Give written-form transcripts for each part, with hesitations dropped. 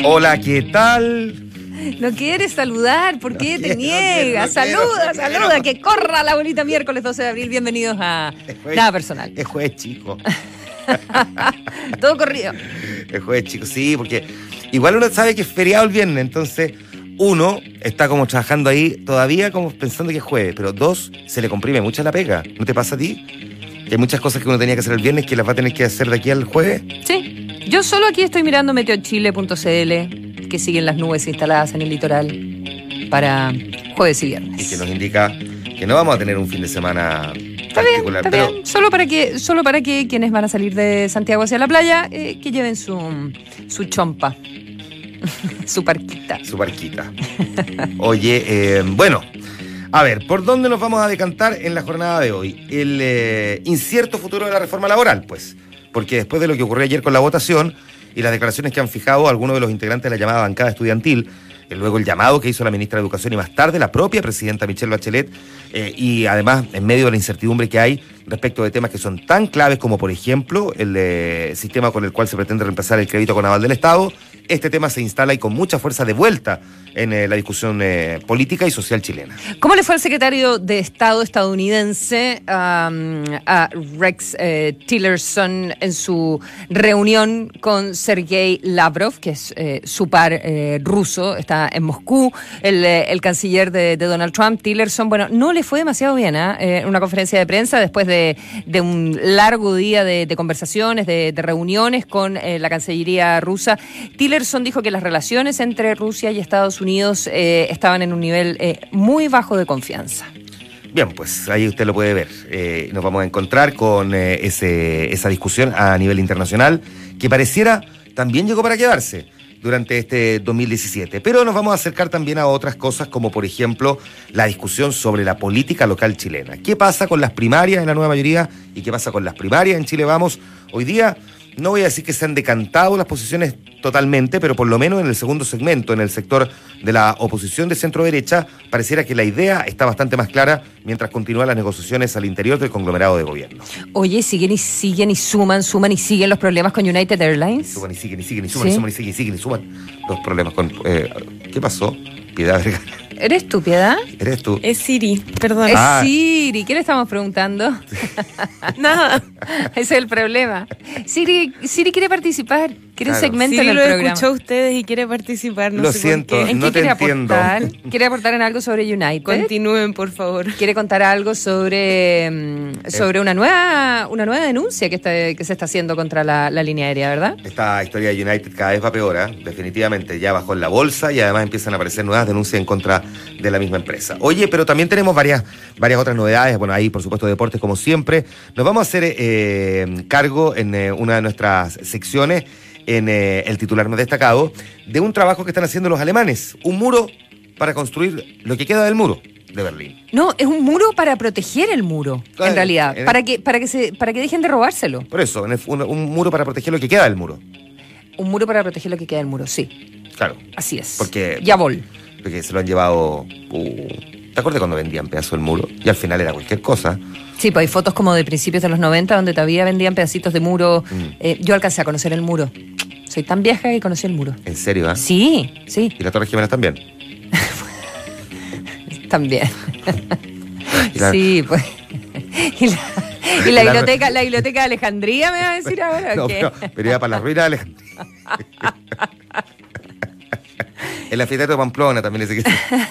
Hola, ¿qué tal? No quieres saludar, ¿por qué te niegas? Saluda, que corra la bonita miércoles 12 de abril. Bienvenidos a Nada Personal. Es jueves, chico. Todo corrido. Es jueves, chico, sí, porque igual uno sabe que es feriado el viernes, entonces uno está como trabajando ahí todavía como pensando que es jueves, pero dos, se le comprime mucho la pega. ¿No te pasa a ti? Que hay muchas cosas que uno tenía que hacer el viernes que las va a tener que hacer de aquí al jueves. Sí, yo solo aquí estoy mirando meteochile.cl, que siguen las nubes instaladas en el litoral para jueves y viernes. Y que nos indica que no vamos a tener un fin de semana particular. Está bien. Solo para que quienes van a salir de Santiago hacia la playa, que lleven su chompa, su parquita. Su barquita. Oye, bueno, a ver, ¿por dónde nos vamos a decantar en la jornada de hoy? El incierto futuro de la reforma laboral, pues. Porque después de lo que ocurrió ayer con la votación y las declaraciones que han fijado algunos de los integrantes de la llamada bancada estudiantil, luego el llamado que hizo la ministra de Educación y más tarde la propia presidenta Michelle Bachelet, y además en medio de la incertidumbre que hay respecto de temas que son tan claves como, por ejemplo, el sistema con el cual se pretende reemplazar el crédito con aval del Estado, este tema se instala y con mucha fuerza de vuelta en la discusión política y social chilena. ¿Cómo le fue al secretario de Estado estadounidense, a Rex Tillerson, en su reunión con Sergei Lavrov, que es su par ruso, está en Moscú, el canciller de Donald Trump? Tillerson, bueno, no le fue demasiado bien en una conferencia de prensa después de un largo día de conversaciones, de reuniones con la Cancillería rusa. Tillerson dijo que las relaciones entre Rusia y Estados Unidos estaban en un nivel muy bajo de confianza. Bien, pues ahí usted lo puede ver. Nos vamos a encontrar con esa discusión a nivel internacional que pareciera también llegó para quedarse durante este 2017. Pero nos vamos a acercar también a otras cosas, como por ejemplo la discusión sobre la política local chilena. ¿Qué pasa con las primarias en la nueva mayoría y qué pasa con las primarias en Chile Vamos? Hoy día no voy a decir que se han decantado las posiciones totalmente, pero por lo menos en el segundo segmento, en el sector de la oposición de centro-derecha, pareciera que la idea está bastante más clara mientras continúan las negociaciones al interior del conglomerado de gobierno. Oye, siguen y suman y siguen los problemas con United Airlines. Suman y siguen y suman los problemas con... ¿Qué pasó? Piedad Vergara. ¿Eres tú, Piedad? ¿Eres tú? Es Siri, perdón. Es Siri. ¿Qué le estamos preguntando? Nada. Ese es el problema. Siri quiere participar. Quiere un segmento Siri en el lo programa. escuchó a ustedes y quiere participar. No Lo sé siento, por qué. ¿En no qué te quiere entiendo. aportar? ¿Quiere aportar en algo sobre United? Continúen, por favor. ¿Quiere contar algo sobre una nueva denuncia que se está haciendo contra la línea aérea, verdad? Esta historia de United cada vez va peor, definitivamente. Ya bajó en la bolsa y además empiezan a aparecer nuevas denuncias en contra de la misma empresa. Oye, pero también tenemos varias otras novedades. Bueno, ahí por supuesto deportes como siempre. Nos vamos a hacer cargo en una de nuestras secciones, en el titular más destacado, de un trabajo que están haciendo los alemanes. Un muro para construir lo que queda del muro de Berlín. No, es un muro para proteger el muro, en realidad. Para que dejen de robárselo. Por eso, un muro para proteger lo que queda del muro. Un muro para proteger lo que queda del muro, sí. Claro. Así es. Porque se lo han llevado... ¿Te acuerdas cuando vendían pedazos del muro? Y al final era cualquier cosa. Sí, pues hay fotos como de principios de los 90 donde todavía vendían pedacitos de muro. Yo alcancé a conocer el muro. Soy tan vieja que conocí el muro. ¿En serio, ah? Sí. ¿Y las Torres Gemelas también? También. Sí, pues. ¿Y la biblioteca de Alejandría me va a decir ahora? No, ¿qué? pero iba para la ruina de Alejandría. El anfiteatro de Pamplona también ese que...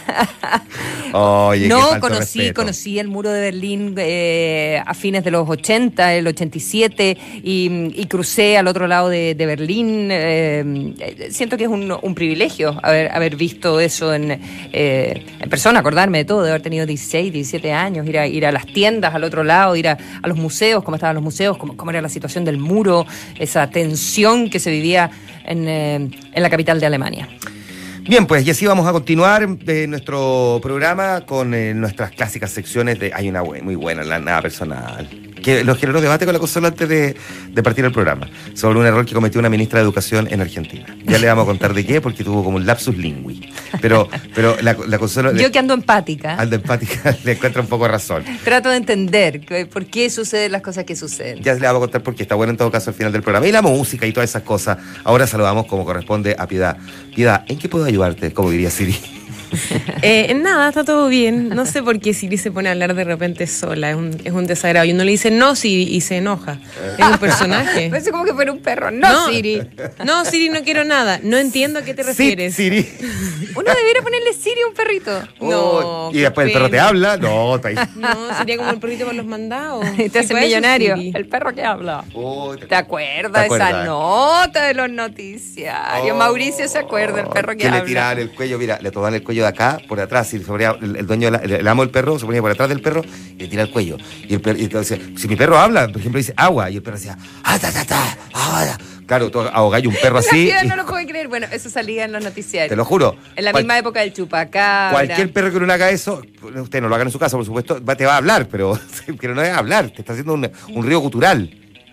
Oye, no, qué falta de respeto. conocí el muro de Berlín a fines de los 80, el 87, y crucé al otro lado de Berlín. Siento que es un privilegio haber visto eso en persona, acordarme de todo, de haber tenido 16, 17 años, ir a las tiendas al otro lado, ir a los museos, cómo estaban los museos, cómo era la situación del muro, esa tensión que se vivía en la capital de Alemania. Bien, pues y así vamos a continuar nuestro programa con nuestras clásicas secciones de... Hay una muy buena, la nada personal, que los generó debate con la consola antes de partir el programa, sobre un error que cometió una ministra de Educación en Argentina. Ya le vamos a contar de qué, porque tuvo como un lapsus lingüi. Pero la Consuelo... Yo que ando empática. Ando empática, le encuentro un poco de razón. Trato de entender por qué suceden las cosas que suceden. Ya le vamos a contar porque está bueno en todo caso al final del programa. Y la música y todas esas cosas. Ahora saludamos como corresponde a Piedad. Piedad, ¿en qué puedo ayudarte? Como diría Siri. Nada, está todo bien. No sé por qué Siri se pone a hablar de repente sola. Es un desagrado. Y uno le dice no, Siri, y se enoja. Es un personaje. Parece como que fuera un perro. No, Siri. No, Siri, no quiero nada. No entiendo a qué te refieres. Siri. Uno debiera ponerle Siri a un perrito. No. Y después el perro te habla. No, está ahí. No, sería como el perrito con los mandados. Te hace para eso, millonario. Siri. El perro que habla. Oh, ¿Te acuerdas de esa nota de los noticiarios? Mauricio se acuerda, el perro que habla. le tiraban el cuello, mira, le tomaban el cuello de acá, por atrás, y se ponía, el dueño, el amo del perro, se ponía por atrás del perro y le tiraba el cuello. Y el perro decía, si mi perro habla, por ejemplo, dice agua, y el perro decía, ahora. Claro, tú ahogáis un perro así. La no lo puede creer. Bueno, eso salía en los noticiarios. Te lo juro. En la misma época del chupacabra. Cualquier perro que no le haga eso, usted no lo haga en su casa, por supuesto, te va a hablar, pero no es hablar, te está haciendo un río gutural.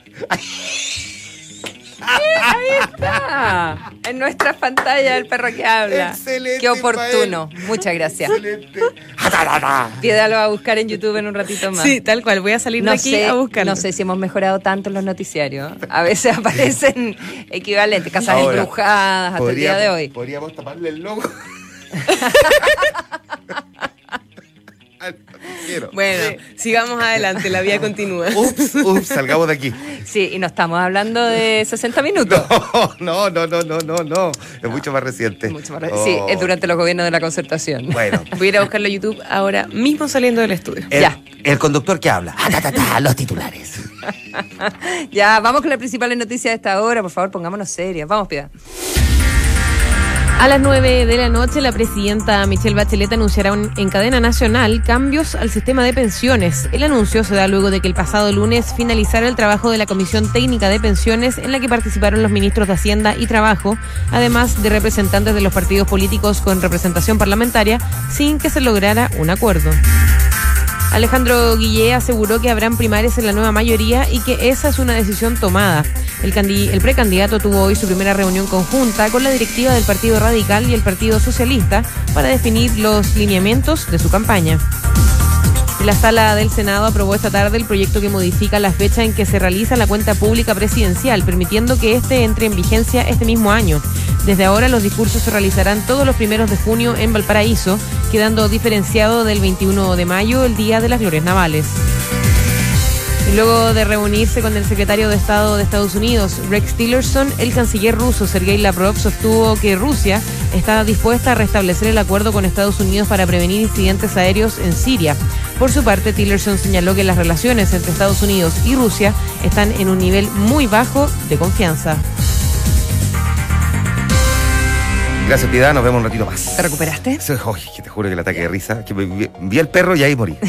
Ahí está. En nuestra pantalla el perro que habla. Excelente, Qué oportuno. Muchas gracias. Excelente. Piedad lo va a buscar en YouTube en un ratito más. Sí, tal cual. Voy a salir de aquí a buscarlo. No sé si hemos mejorado tanto en los noticiarios. A veces aparecen equivalentes, casas Ahora, embrujadas hasta el día de hoy. Podríamos taparle el logo. Bueno, sigamos adelante, la vida continúa. Ups, salgamos de aquí. Sí, y no estamos hablando de 60 minutos. No. Es mucho más reciente. Sí, es durante los gobiernos de la Concertación. Bueno. Voy a ir a buscarlo a YouTube ahora mismo saliendo del estudio. El conductor que habla. Los titulares. Ya, vamos con las principales noticias de esta hora. Por favor, pongámonos serios. Vamos, Piedad. A las 9 de la noche, la presidenta Michelle Bachelet anunciará en cadena nacional cambios al sistema de pensiones. El anuncio se da luego de que el pasado lunes finalizara el trabajo de la Comisión Técnica de Pensiones, en la que participaron los ministros de Hacienda y Trabajo, además de representantes de los partidos políticos con representación parlamentaria, sin que se lograra un acuerdo. Alejandro Guillé aseguró que habrán primarias en la nueva mayoría y que esa es una decisión tomada. El precandidato tuvo hoy su primera reunión conjunta con la directiva del Partido Radical y el Partido Socialista para definir los lineamientos de su campaña. La Sala del Senado aprobó esta tarde el proyecto que modifica la fecha en que se realiza la cuenta pública presidencial, permitiendo que este entre en vigencia este mismo año. Desde ahora los discursos se realizarán todos los 1 de junio en Valparaíso, quedando diferenciado del 21 de mayo, el Día de las Glorias Navales. Y luego de reunirse con el secretario de Estado de Estados Unidos, Rex Tillerson, el canciller ruso Sergei Lavrov sostuvo que Rusia está dispuesta a restablecer el acuerdo con Estados Unidos para prevenir incidentes aéreos en Siria. Por su parte, Tillerson señaló que las relaciones entre Estados Unidos y Rusia están en un nivel muy bajo de confianza. Gracias, Piedad. Nos vemos un ratito más. ¿Te recuperaste? Oye, que te juro que el ataque de risa. Que vi al perro y ahí morí.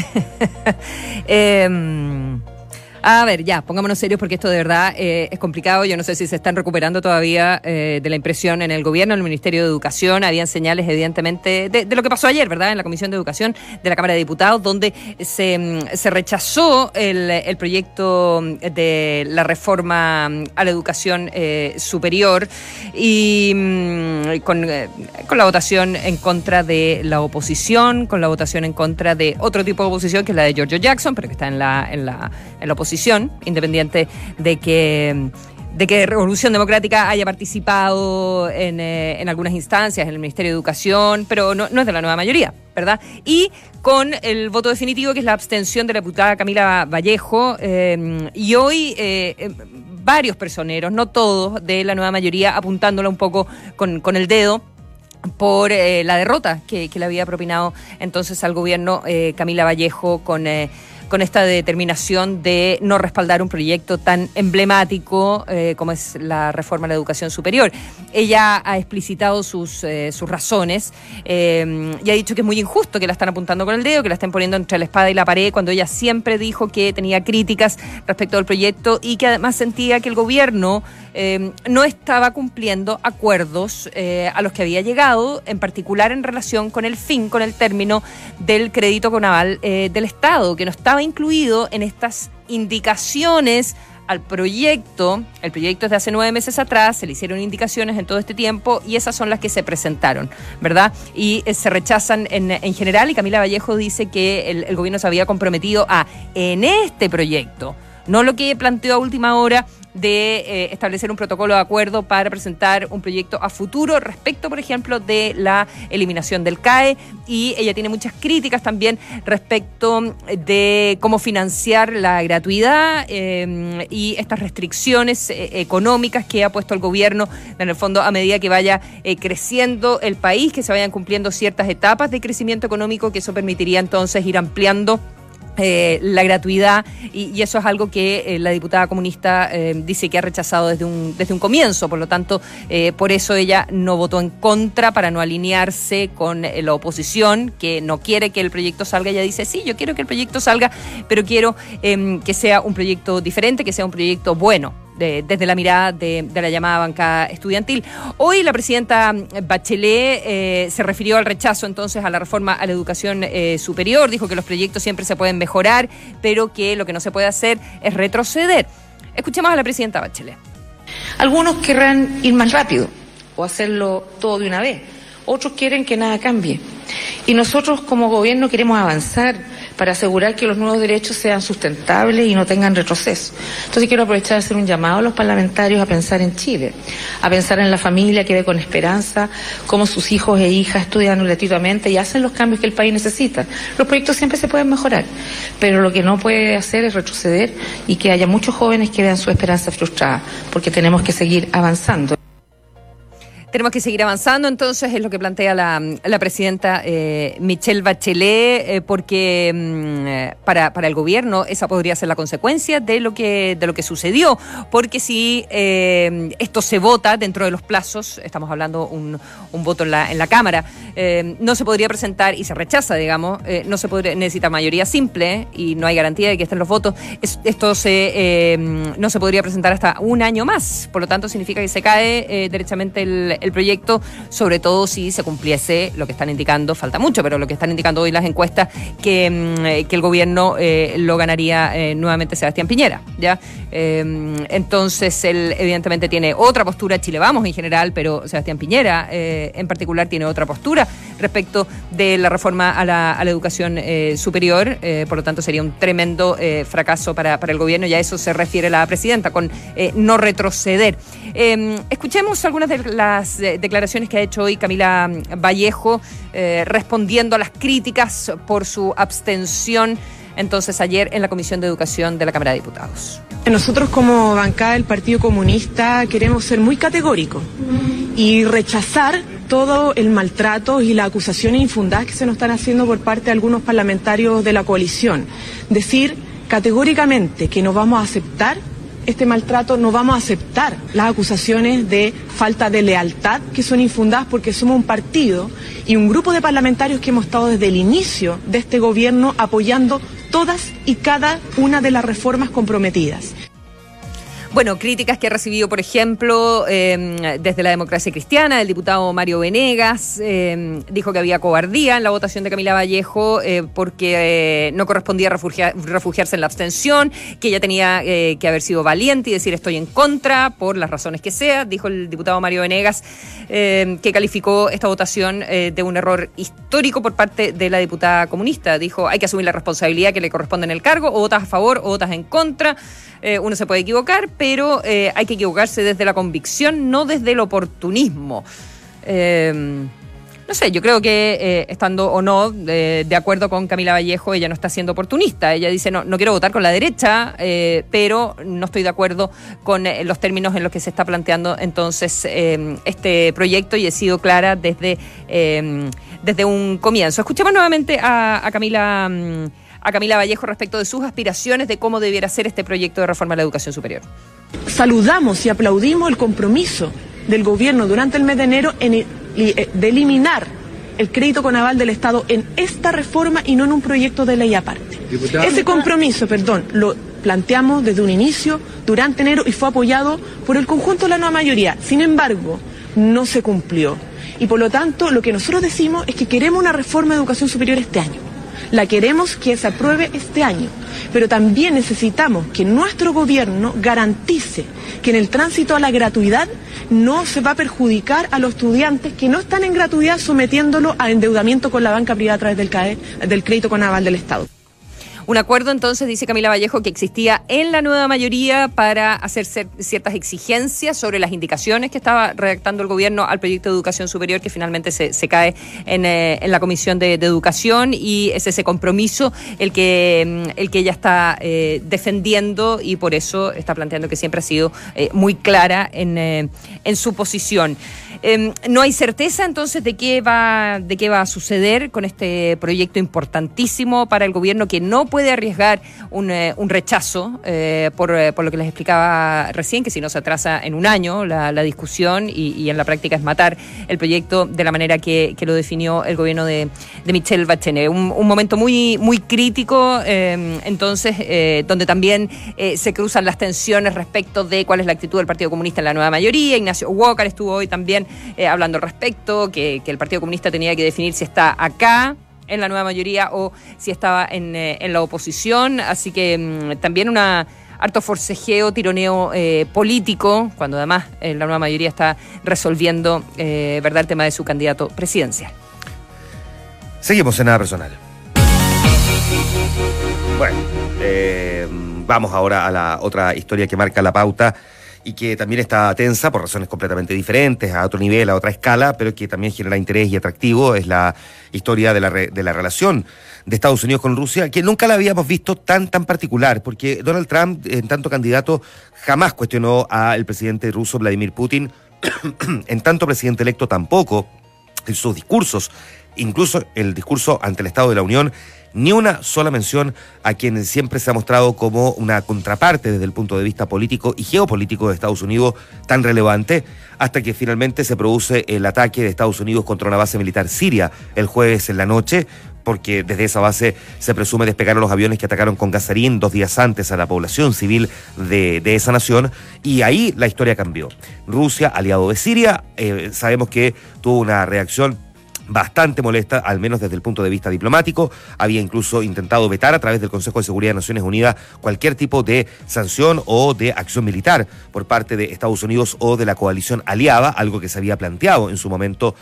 A ver, ya, pongámonos serios porque esto de verdad es complicado. Yo no sé si se están recuperando todavía de la impresión en el gobierno, en el Ministerio de Educación. Habían señales, evidentemente, de lo que pasó ayer, ¿verdad? En la Comisión de Educación de la Cámara de Diputados, donde se rechazó el proyecto de la reforma a la educación superior y con la votación en contra de la oposición, con la votación en contra de otro tipo de oposición, que es la de Giorgio Jackson, pero que está en la oposición, independiente de que Revolución Democrática haya participado en algunas instancias en el Ministerio de Educación, pero no es de la nueva mayoría, ¿verdad? Y con el voto definitivo, que es la abstención de la diputada Camila Vallejo, y hoy varios personeros, no todos, de la nueva mayoría, apuntándola un poco con el dedo por la derrota que le había propinado entonces al gobierno Camila Vallejo con esta determinación de no respaldar un proyecto tan emblemático como es la reforma a la educación superior. Ella ha explicitado sus razones y ha dicho que es muy injusto que la están apuntando con el dedo, que la estén poniendo entre la espada y la pared, cuando ella siempre dijo que tenía críticas respecto al proyecto y que además sentía que el gobierno no estaba cumpliendo acuerdos a los que había llegado, en particular en relación con el término del crédito Conaval del Estado, que no estaba incluido en estas indicaciones al proyecto. El proyecto es de hace 9 meses atrás, se le hicieron indicaciones en todo este tiempo y esas son las que se presentaron, ¿verdad? Y se rechazan en general, y Camila Vallejo dice que el gobierno se había comprometido en este proyecto, no lo que planteó a última hora, de establecer un protocolo de acuerdo para presentar un proyecto a futuro respecto, por ejemplo, de la eliminación del CAE, y ella tiene muchas críticas también respecto de cómo financiar la gratuidad y estas restricciones económicas que ha puesto el gobierno, en el fondo, a medida que vaya creciendo el país, que se vayan cumpliendo ciertas etapas de crecimiento económico, que eso permitiría entonces ir ampliando la gratuidad, y eso es algo que la diputada comunista dice que ha rechazado desde un comienzo. Por lo tanto, por eso ella no votó en contra, para no alinearse con la oposición, que no quiere que el proyecto salga. Ella dice, sí, yo quiero que el proyecto salga, pero quiero que sea un proyecto diferente, que sea un proyecto bueno, desde la mirada de la llamada bancada estudiantil. Hoy la presidenta Bachelet se refirió al rechazo entonces a la reforma a la educación superior. Dijo que los proyectos siempre se pueden mejorar, pero que lo que no se puede hacer es retroceder. Escuchemos a la presidenta Bachelet. Algunos querrán ir más rápido o hacerlo todo de una vez. Otros quieren que nada cambie. Y nosotros como gobierno queremos avanzar para asegurar que los nuevos derechos sean sustentables y no tengan retroceso. Entonces quiero aprovechar de hacer un llamado a los parlamentarios a pensar en Chile, a pensar en la familia que ve con esperanza cómo sus hijos e hijas estudian gratuitamente y hacen los cambios que el país necesita. Los proyectos siempre se pueden mejorar, pero lo que no puede hacer es retroceder y que haya muchos jóvenes que vean su esperanza frustrada, porque tenemos que seguir avanzando. Tenemos que seguir avanzando, entonces, es lo que plantea la presidenta Michelle Bachelet, porque para el gobierno esa podría ser la consecuencia de lo que sucedió, porque si esto se vota dentro de los plazos, estamos hablando un voto en la Cámara, no se podría presentar, y se rechaza, digamos, no se podría, necesita mayoría simple y no hay garantía de que estén los votos. Esto no se podría presentar hasta un año más, por lo tanto significa que se cae derechamente el proyecto, sobre todo si se cumpliese lo que están indicando, falta mucho, pero lo que están indicando hoy las encuestas, que el gobierno lo ganaría nuevamente Sebastián Piñera, ¿ya? Entonces él evidentemente tiene otra postura, Chile Vamos en general, pero Sebastián Piñera en particular tiene otra postura respecto de la reforma a la educación superior, por lo tanto sería un tremendo fracaso para el gobierno, y a eso se refiere la presidenta con no retroceder. Escuchemos algunas de las declaraciones que ha hecho hoy Camila Vallejo, respondiendo a las críticas por su abstención entonces ayer en la Comisión de Educación de la Cámara de Diputados. Nosotros como bancada del Partido Comunista queremos ser muy categóricos y rechazar todo el maltrato y las acusaciones infundadas que se nos están haciendo por parte de algunos parlamentarios de la coalición. Decir categóricamente que no vamos a aceptar este maltrato, no vamos a aceptar las acusaciones de falta de lealtad que son infundadas, porque somos un partido y un grupo de parlamentarios que hemos estado desde el inicio de este gobierno apoyando todas y cada una de las reformas comprometidas. Bueno, críticas que ha recibido, por ejemplo, desde la Democracia Cristiana, el diputado Mario Venegas, dijo que había cobardía en la votación de Camila Vallejo porque no correspondía refugiarse en la abstención, que ella tenía que haber sido valiente y decir estoy en contra por las razones que sea, dijo el diputado Mario Venegas, que calificó esta votación de un error histórico por parte de la diputada comunista. Dijo, hay que asumir la responsabilidad que le corresponde en el cargo, o votas a favor o votas en contra. Uno se puede equivocar, pero hay que equivocarse desde la convicción, no desde el oportunismo. No sé, yo creo que estando o no de acuerdo con Camila Vallejo, ella no está siendo oportunista. Ella dice, no quiero votar con la derecha, pero no estoy de acuerdo con los términos en los que se está planteando entonces este proyecto, y he sido clara desde un comienzo. Escuchemos nuevamente a Camila Vallejo respecto de sus aspiraciones de cómo debiera ser este proyecto de reforma a la educación superior. Saludamos y aplaudimos el compromiso del gobierno durante el mes de enero de eliminar el crédito con aval del Estado en esta reforma y no en un proyecto de ley aparte. Ese compromiso, lo planteamos desde un inicio, durante enero, y fue apoyado por el conjunto de la nueva mayoría. Sin embargo, no se cumplió. Y por lo tanto, lo que nosotros decimos es que queremos una reforma de educación superior este año. La queremos que se apruebe este año, pero también necesitamos que nuestro gobierno garantice que en el tránsito a la gratuidad no se va a perjudicar a los estudiantes que no están en gratuidad, sometiéndolo a endeudamiento con la banca privada a través del crédito con aval del Estado. Un acuerdo, entonces, dice Camila Vallejo, que existía en la nueva mayoría para hacer ciertas exigencias sobre las indicaciones que estaba redactando el gobierno al proyecto de educación superior, que finalmente se cae en la Comisión de Educación, y es ese compromiso el que ella está defendiendo, y por eso está planteando que siempre ha sido muy clara en su posición. No hay certeza entonces de qué va a suceder con este proyecto importantísimo para el gobierno, que no puede arriesgar un rechazo por lo que les explicaba recién, que si no se atrasa en un año la discusión, y en la práctica es matar el proyecto de la manera que lo definió el gobierno de Michelle Bachelet. Un momento muy, muy crítico, entonces, donde también se cruzan las tensiones respecto de cuál es la actitud del Partido Comunista en la nueva mayoría. Ignacio Walker estuvo hoy también hablando al respecto, que el Partido Comunista tenía que definir si está acá en la nueva mayoría o si estaba en la oposición. Así que también harto forcejeo, tironeo político, cuando además la nueva mayoría está resolviendo ¿verdad?, el tema de su candidato presidencial. Seguimos en Nada Personal. Bueno, vamos ahora a la otra historia que marca la pauta y que también está tensa por razones completamente diferentes, a otro nivel, a otra escala, pero que también genera interés y atractivo. Es la historia de la relación de Estados Unidos con Rusia, que nunca la habíamos visto tan particular, porque Donald Trump, en tanto candidato, jamás cuestionó al presidente ruso Vladimir Putin, en tanto presidente electo tampoco, en sus discursos, incluso el discurso ante el Estado de la Unión, ni una sola mención a quien siempre se ha mostrado como una contraparte desde el punto de vista político y geopolítico de Estados Unidos tan relevante, hasta que finalmente se produce el ataque de Estados Unidos contra una base militar siria el jueves en la noche, porque desde esa base se presume despegaron los aviones que atacaron con gasarín 2 días antes a la población civil de esa nación, y ahí la historia cambió. Rusia, aliado de Siria, sabemos que tuvo una reacción bastante molesta, al menos desde el punto de vista diplomático. Había incluso intentado vetar a través del Consejo de Seguridad de Naciones Unidas cualquier tipo de sanción o de acción militar por parte de Estados Unidos o de la coalición aliada, algo que se había planteado en su momento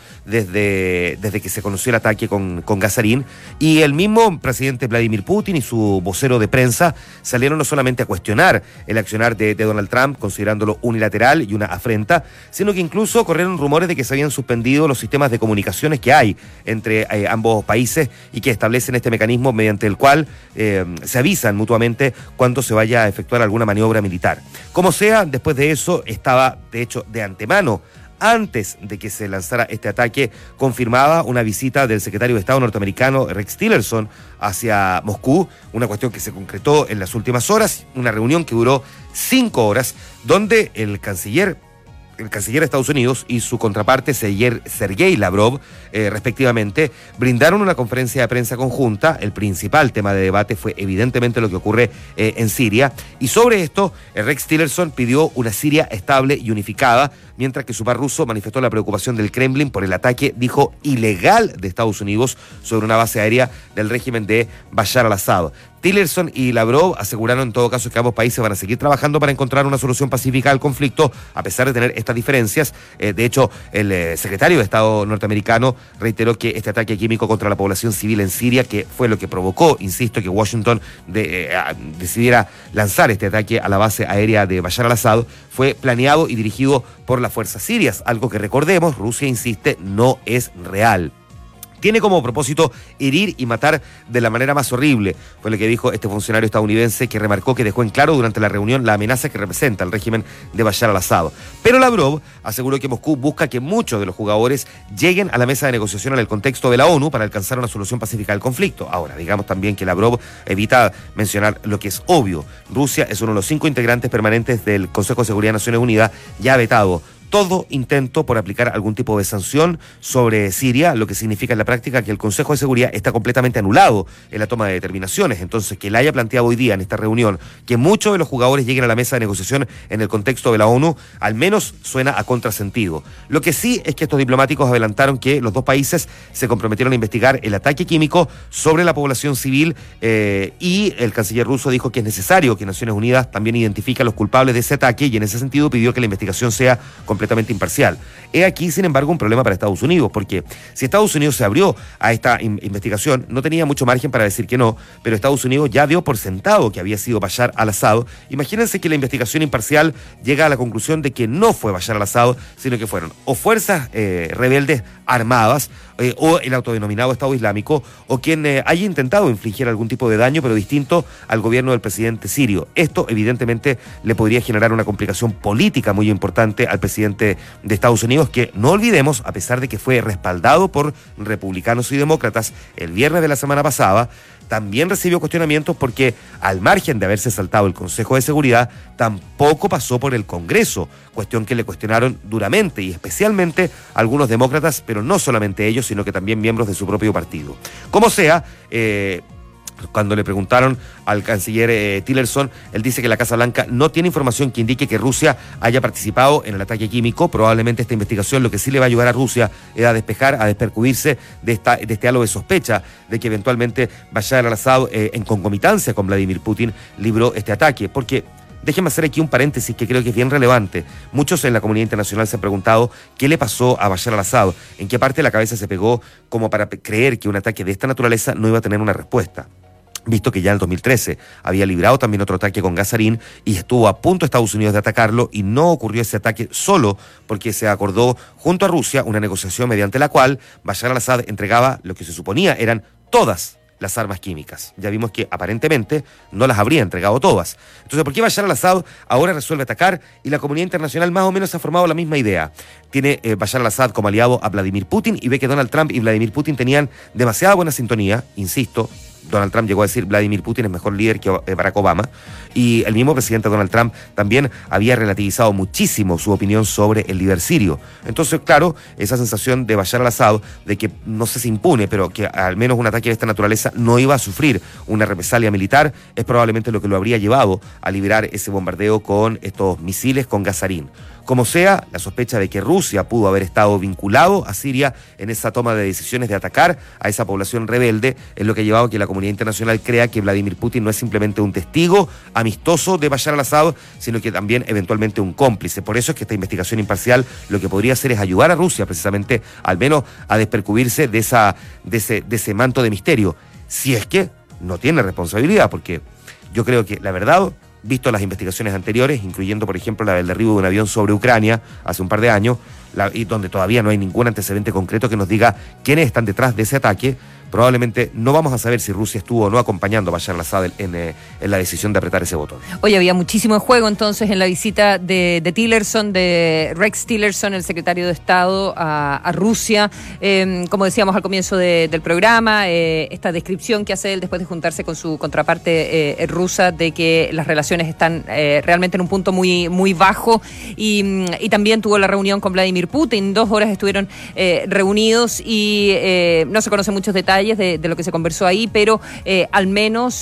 desde que se conoció el ataque con gasarín. Y el mismo presidente Vladimir Putin y su vocero de prensa salieron no solamente a cuestionar el accionar de Donald Trump, considerándolo unilateral y una afrenta, sino que incluso corrieron rumores de que se habían suspendido los sistemas de comunicaciones que hay entre ambos países y que establecen este mecanismo mediante el cual se avisan mutuamente cuando se vaya a efectuar alguna maniobra militar. Como sea, después de eso estaba, de hecho, de antemano, antes de que se lanzara este ataque, confirmaba una visita del secretario de Estado norteamericano Rex Tillerson hacia Moscú, una cuestión que se concretó en las últimas horas, una reunión que duró 5 horas, donde el canciller de Estados Unidos y su contraparte Sergei Lavrov, respectivamente, brindaron una conferencia de prensa conjunta. El principal tema de debate fue evidentemente lo que ocurre en Siria, y sobre esto Rex Tillerson pidió una Siria estable y unificada, mientras que su par ruso manifestó la preocupación del Kremlin por el ataque, dijo, ilegal de Estados Unidos sobre una base aérea del régimen de Bashar al-Assad. Tillerson y Lavrov aseguraron en todo caso que ambos países van a seguir trabajando para encontrar una solución pacífica al conflicto, a pesar de tener estas diferencias. De hecho, el secretario de Estado norteamericano reiteró que este ataque químico contra la población civil en Siria, que fue lo que provocó, insisto, que Washington decidiera lanzar este ataque a la base aérea de Bashar al-Assad, fue planeado y dirigido por las fuerzas sirias, algo que, recordemos, Rusia insiste no es real. Tiene como propósito herir y matar de la manera más horrible, fue lo que dijo este funcionario estadounidense, que remarcó que dejó en claro durante la reunión la amenaza que representa el régimen de Bashar al-Assad. Pero Lavrov aseguró que Moscú busca que muchos de los jugadores lleguen a la mesa de negociación en el contexto de la ONU para alcanzar una solución pacífica del conflicto. Ahora, digamos también que Lavrov evita mencionar lo que es obvio. Rusia es uno de los 5 integrantes permanentes del Consejo de Seguridad de Naciones Unidas, ya ha vetado todo intento por aplicar algún tipo de sanción sobre Siria, lo que significa en la práctica que el Consejo de Seguridad está completamente anulado en la toma de determinaciones. Entonces, que él haya planteado hoy día en esta reunión que muchos de los jugadores lleguen a la mesa de negociación en el contexto de la ONU, al menos suena a contrasentido. Lo que sí es que estos diplomáticos adelantaron que los dos países se comprometieron a investigar el ataque químico sobre la población civil y el canciller ruso dijo que es necesario que Naciones Unidas también identifique a los culpables de ese ataque y en ese sentido pidió que la investigación sea completamente imparcial. He aquí, sin embargo, un problema para Estados Unidos, porque si Estados Unidos se abrió a esta investigación, no tenía mucho margen para decir que no, pero Estados Unidos ya dio por sentado que había sido Bashar al-Assad. Imagínense que la investigación imparcial llega a la conclusión de que no fue Bashar al-Assad, sino que fueron o fuerzas rebeldes armadas, o el autodenominado Estado Islámico, o quien haya intentado infligir algún tipo de daño, pero distinto al gobierno del presidente sirio. Esto, evidentemente, le podría generar una complicación política muy importante al presidente de Estados Unidos, que, no olvidemos, a pesar de que fue respaldado por republicanos y demócratas el viernes de la semana pasada, también recibió cuestionamientos porque, al margen de haberse saltado el Consejo de Seguridad, tampoco pasó por el Congreso, cuestión que le cuestionaron duramente y especialmente algunos demócratas, pero no solamente ellos, sino que también miembros de su propio partido. Como sea, cuando le preguntaron al canciller Tillerson, él dice que la Casa Blanca no tiene información que indique que Rusia haya participado en el ataque químico. Probablemente esta investigación lo que sí le va a ayudar a Rusia es a despejar, a despercudirse de este halo de sospecha de que eventualmente Bashar al-Assad, en concomitancia con Vladimir Putin, libró este ataque. Porque déjenme hacer aquí un paréntesis que creo que es bien relevante. Muchos en la comunidad internacional se han preguntado qué le pasó a Bashar al-Assad, en qué parte de la cabeza se pegó como para creer que un ataque de esta naturaleza no iba a tener una respuesta. Visto que ya en el 2013 había librado también otro ataque con gasarín y estuvo a punto Estados Unidos de atacarlo y no ocurrió ese ataque solo porque se acordó junto a Rusia una negociación mediante la cual Bashar al-Assad entregaba lo que se suponía eran todas las armas químicas. Ya vimos que aparentemente no las habría entregado todas. Entonces, ¿por qué Bashar al-Assad ahora resuelve atacar? Y la comunidad internacional más o menos ha formado la misma idea. Tiene Bashar al-Assad como aliado a Vladimir Putin y ve que Donald Trump y Vladimir Putin tenían demasiada buena sintonía, insisto. Donald Trump llegó a decir Vladimir Putin es mejor líder que Barack Obama, y el mismo presidente Donald Trump también había relativizado muchísimo su opinión sobre el líder sirio. Entonces, claro, esa sensación de Bashar al-Assad de que no sé si impune, pero que al menos un ataque de esta naturaleza no iba a sufrir una represalia militar, es probablemente lo que lo habría llevado a liberar ese bombardeo con estos misiles con gasarín. Como sea, la sospecha de que Rusia pudo haber estado vinculado a Siria en esa toma de decisiones de atacar a esa población rebelde es lo que ha llevado a que la comunidad internacional crea que Vladimir Putin no es simplemente un testigo amistoso de Bashar al-Assad, sino que también eventualmente un cómplice. Por eso es que esta investigación imparcial lo que podría hacer es ayudar a Rusia precisamente al menos a despercubirse de ese manto de misterio, si es que no tiene responsabilidad, porque yo creo que la verdad, visto las investigaciones anteriores, incluyendo por ejemplo la del derribo de un avión sobre Ucrania hace un par de años, y donde todavía no hay ningún antecedente concreto que nos diga quiénes están detrás de ese ataque, probablemente no vamos a saber si Rusia estuvo o no acompañando a Bashar al-Assad en la decisión de apretar ese botón. Hoy había muchísimo en juego entonces en la visita de Tillerson, de Rex Tillerson, el secretario de Estado a Rusia. Como decíamos al comienzo del programa, esta descripción que hace él después de juntarse con su contraparte rusa de que las relaciones están realmente en un punto muy, muy bajo, y también tuvo la reunión con Vladimir Putin. 2 horas estuvieron reunidos y no se conocen muchos detalles de lo que se conversó ahí, pero al menos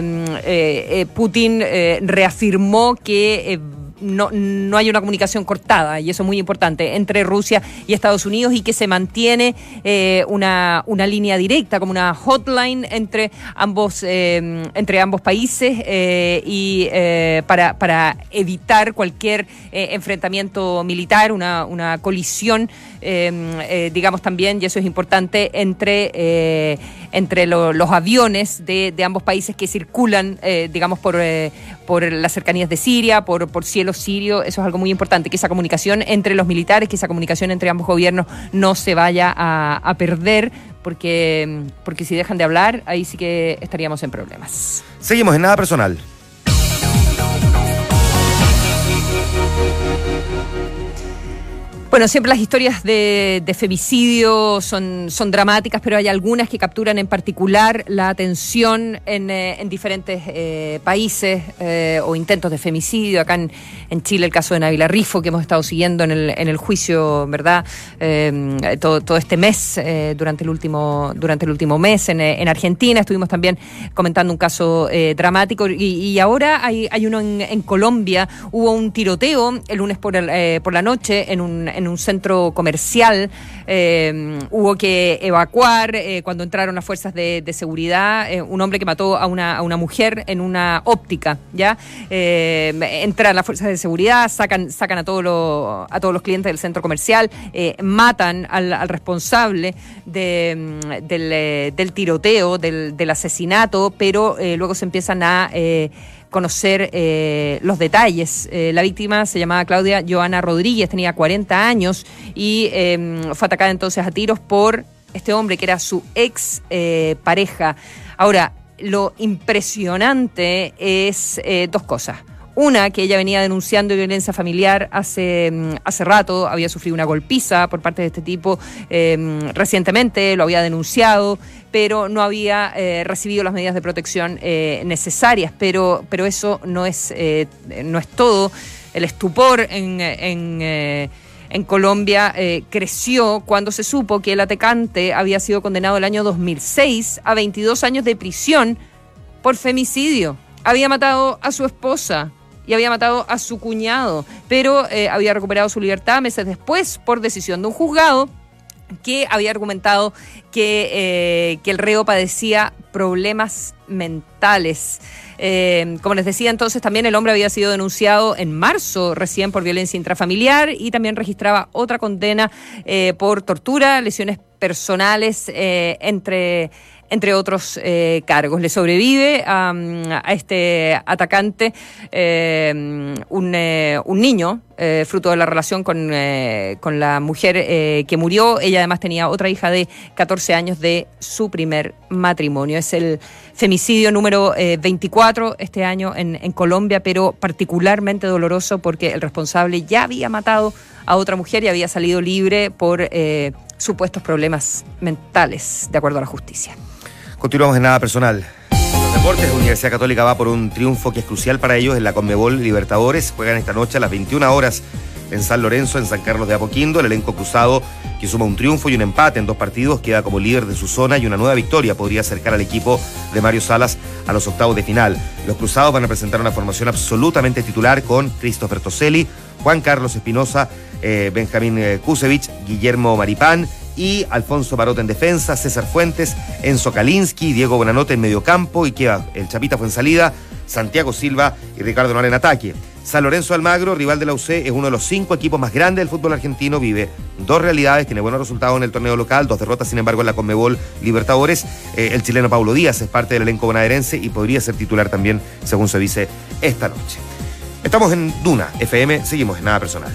Putin reafirmó que no hay una comunicación cortada, y eso es muy importante, entre Rusia y Estados Unidos, y que se mantiene una línea directa, como una hotline entre ambos países, y para evitar cualquier enfrentamiento militar, una colisión, digamos también, y eso es importante, entre los aviones de ambos países que circulan, digamos, por las cercanías de Siria, por cielo sirio. Eso es algo muy importante, que esa comunicación entre los militares, que esa comunicación entre ambos gobiernos no se vaya a perder, porque si dejan de hablar, ahí sí que estaríamos en problemas. Seguimos en Nada Personal. Bueno, Bueno, siempre las historias de femicidio son dramáticas, pero hay algunas que capturan en particular la atención en diferentes países o intentos de femicidio. Acá en Chile el caso de Nabila Rifo, que hemos estado siguiendo en el juicio, ¿verdad? Todo este mes, durante el último mes. En Argentina estuvimos también comentando un caso dramático y ahora hay uno en Colombia. Hubo un tiroteo el lunes por la noche en un centro comercial. Hubo que evacuar cuando entraron las fuerzas de seguridad. Un hombre que mató a una mujer en una óptica, ¿ya? Entran las fuerzas de seguridad, sacan a todos los clientes del centro comercial, matan al responsable del tiroteo, del asesinato, pero luego se empiezan a conocer los detalles. La víctima se llamaba Claudia Joana Rodríguez, tenía 40 años y fue atacada entonces a tiros por este hombre que era su ex pareja. Ahora, lo impresionante es dos cosas. Una, que ella venía denunciando violencia familiar hace rato, había sufrido una golpiza por parte de este tipo recientemente, lo había denunciado, pero no había recibido las medidas de protección necesarias. Pero eso no es todo. El estupor en Colombia creció cuando se supo que el atacante había sido condenado el año 2006 a 22 años de prisión por femicidio. Había matado a su esposa y había matado a su cuñado, pero había recuperado su libertad meses después por decisión de un juzgado que había argumentado que el reo padecía problemas mentales. Como les decía entonces, también el hombre había sido denunciado en marzo recién por violencia intrafamiliar y también registraba otra condena por tortura, lesiones personales, entre otros cargos. Le sobrevive a este atacante un niño, fruto de la relación con la mujer que murió. Ella además tenía otra hija de 14 años de su primer matrimonio. Es el femicidio número 24 este año en Colombia, pero particularmente doloroso porque el responsable ya había matado a otra mujer y había salido libre por supuestos problemas mentales, de acuerdo a la justicia. Continuamos en Nada Personal. Los deportes, la Universidad Católica va por un triunfo que es crucial para ellos en la Conmebol Libertadores. Juegan esta noche a las 21 horas en San Lorenzo, en San Carlos de Apoquindo. El elenco cruzado, que suma un triunfo y un empate en 2 partidos, queda como líder de su zona y una nueva victoria podría acercar al equipo de Mario Salas a los octavos de final. Los cruzados van a presentar una formación absolutamente titular con Christopher Toselli, Juan Carlos Espinosa, Benjamín Kusevich, Guillermo Maripán y Alfonso Barota en defensa, César Fuentes, Enzo Kalinski, Diego Bonanote en mediocampo y queda el Chapita Fuensalida, Santiago Silva y Ricardo Nora en ataque. San Lorenzo Almagro, rival de la UC, es uno de los 5 equipos más grandes del fútbol argentino, vive 2 realidades, tiene buenos resultados en el torneo local, 2 derrotas sin embargo en la Conmebol Libertadores. El chileno Paulo Díaz es parte del elenco bonaerense y podría ser titular también, según se dice, esta noche. Estamos en Duna FM, seguimos en Nada Personal.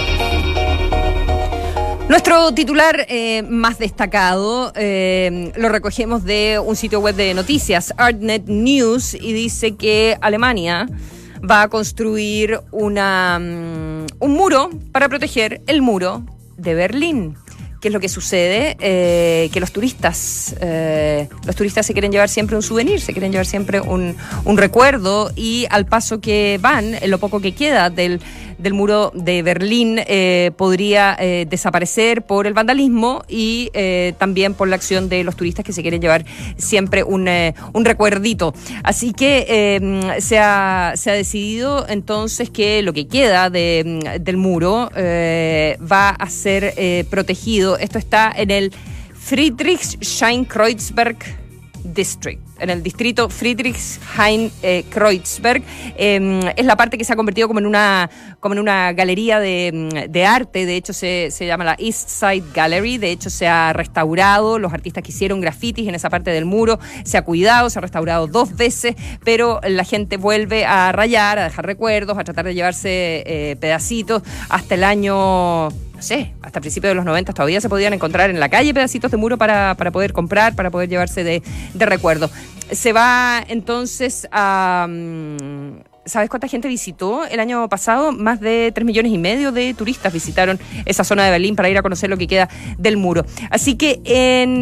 Nuestro titular más destacado lo recogemos de un sitio web de noticias, Artnet News, y dice que Alemania va a construir un muro para proteger el muro de Berlín. ¿Qué es lo que sucede? Que los turistas se quieren llevar siempre un souvenir, se quieren llevar siempre un recuerdo, y al paso que van, en lo poco que queda del muro de Berlín podría desaparecer por el vandalismo y también por la acción de los turistas que se quieren llevar siempre un recuerdito. Así que se ha decidido entonces que lo que queda del muro va a ser protegido. Esto está en el Friedrichshain-Kreuzberg District, en el distrito Friedrichshain-Kreuzberg. Es la parte que se ha convertido como en una galería de arte. De hecho se llama la East Side Gallery. De hecho se ha restaurado, los artistas que hicieron grafitis en esa parte del muro, se ha cuidado, se ha restaurado 2 veces, pero la gente vuelve a rayar, a dejar recuerdos, a tratar de llevarse pedacitos. Hasta el año, no sé, hasta principios de los 90 todavía se podían encontrar en la calle pedacitos de muro para poder comprar, para poder llevarse de recuerdo. Se va entonces a ¿sabes cuánta gente visitó el año pasado? Más de 3,5 millones de turistas visitaron esa zona de Berlín para ir a conocer lo que queda del muro. Así que en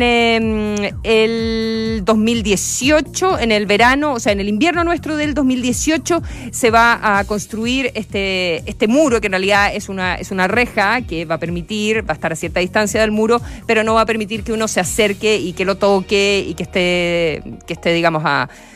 el 2018, en el verano, o sea, en el invierno nuestro del 2018, se va a construir este muro, que en realidad es una reja que va a estar a cierta distancia del muro, pero no va a permitir que uno se acerque y que lo toque y que esté digamos,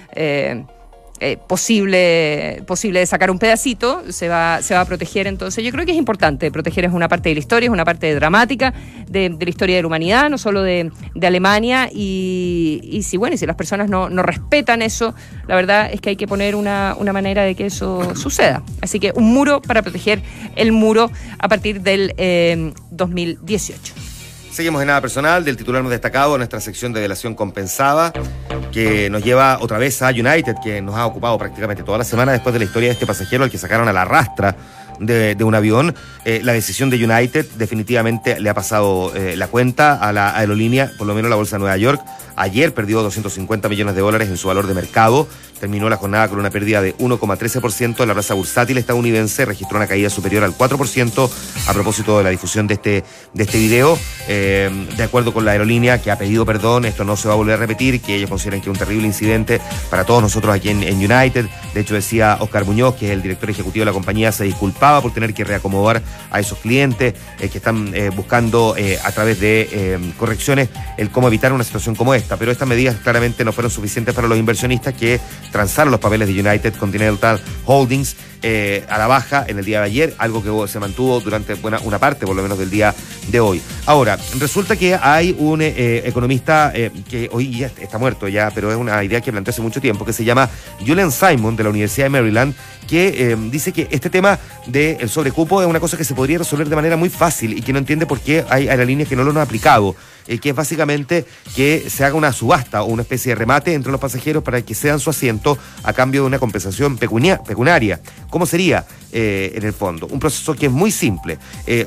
posible de sacar un pedacito. Se va a proteger. Entonces yo creo que es importante proteger. Es una parte de la historia, es una parte dramática de la historia de la humanidad, no solo de Alemania, y si las personas no respetan eso, la verdad es que hay que poner una manera de que eso suceda. Así que un muro para proteger el muro a partir del 2018. Seguimos en Nada Personal, del titular más destacado, nuestra sección de delación compensada, que nos lleva otra vez a United, que nos ha ocupado prácticamente toda la semana después de la historia de este pasajero al que sacaron a la rastra de un avión. La decisión de United definitivamente le ha pasado la cuenta a la aerolínea, por lo menos la bolsa de Nueva York. Ayer perdió $250 millones en su valor de mercado. Terminó la jornada con una pérdida de 1,13%. La plaza bursátil estadounidense registró una caída superior al 4% a propósito de la difusión de este video. De acuerdo con la aerolínea, que ha pedido perdón, esto no se va a volver a repetir, que ellos consideran que es un terrible incidente para todos nosotros aquí en United. De hecho, decía Oscar Muñoz, que es el director ejecutivo de la compañía, se disculpaba por tener que reacomodar a esos clientes que están buscando a través de correcciones el cómo evitar una situación como esta. Pero estas medidas claramente no fueron suficientes para los inversionistas, que transaron los papeles de United Continental Holdings a la baja en el día de ayer, algo que se mantuvo durante una parte, por lo menos, del día de hoy. Ahora, resulta que hay un economista que hoy ya está muerto ya, pero es una idea que planteó hace mucho tiempo, que se llama Julian Simon, de la Universidad de Maryland, que dice que este tema del sobrecupo es una cosa que se podría resolver de manera muy fácil y que no entiende por qué hay aerolíneas que no lo han aplicado. Que es básicamente que se haga una subasta o una especie de remate entre los pasajeros para que cedan su asiento a cambio de una compensación pecuniaria. ¿Cómo sería en el fondo? Un proceso que es muy simple.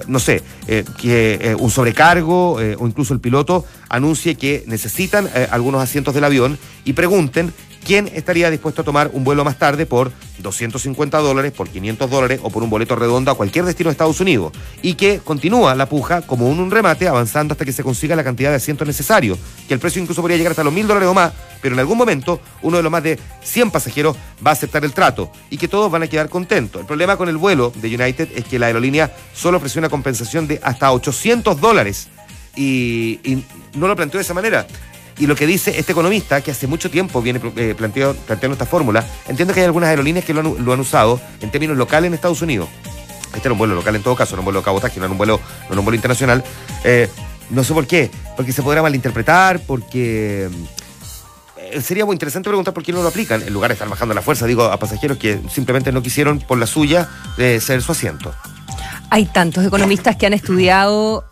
Que un sobrecargo o incluso el piloto anuncie que necesitan algunos asientos del avión y pregunten quién estaría dispuesto a tomar un vuelo más tarde por $250, por $500 o por un boleto redondo a cualquier destino de Estados Unidos, y que continúa la puja como un remate, avanzando hasta que se consiga la cantidad de asientos necesarios, que el precio incluso podría llegar hasta los $1,000 o más, pero en algún momento uno de los más de 100 pasajeros va a aceptar el trato y que todos van a quedar contentos. El problema con el vuelo de United es que la aerolínea solo ofreció una compensación de hasta $800 y no lo planteó de esa manera. Y lo que dice este economista, que hace mucho tiempo viene planteando esta fórmula, entiendo que hay algunas aerolíneas que lo han usado en términos locales en Estados Unidos. Este era un vuelo local en todo caso, no un vuelo de cabotaje, no era un vuelo internacional. No sé por qué, porque se podrá malinterpretar, porque sería muy interesante preguntar por qué no lo aplican, en lugar de estar bajando la fuerza, a pasajeros que simplemente no quisieron por la suya ceder su asiento. Hay tantos economistas que han estudiado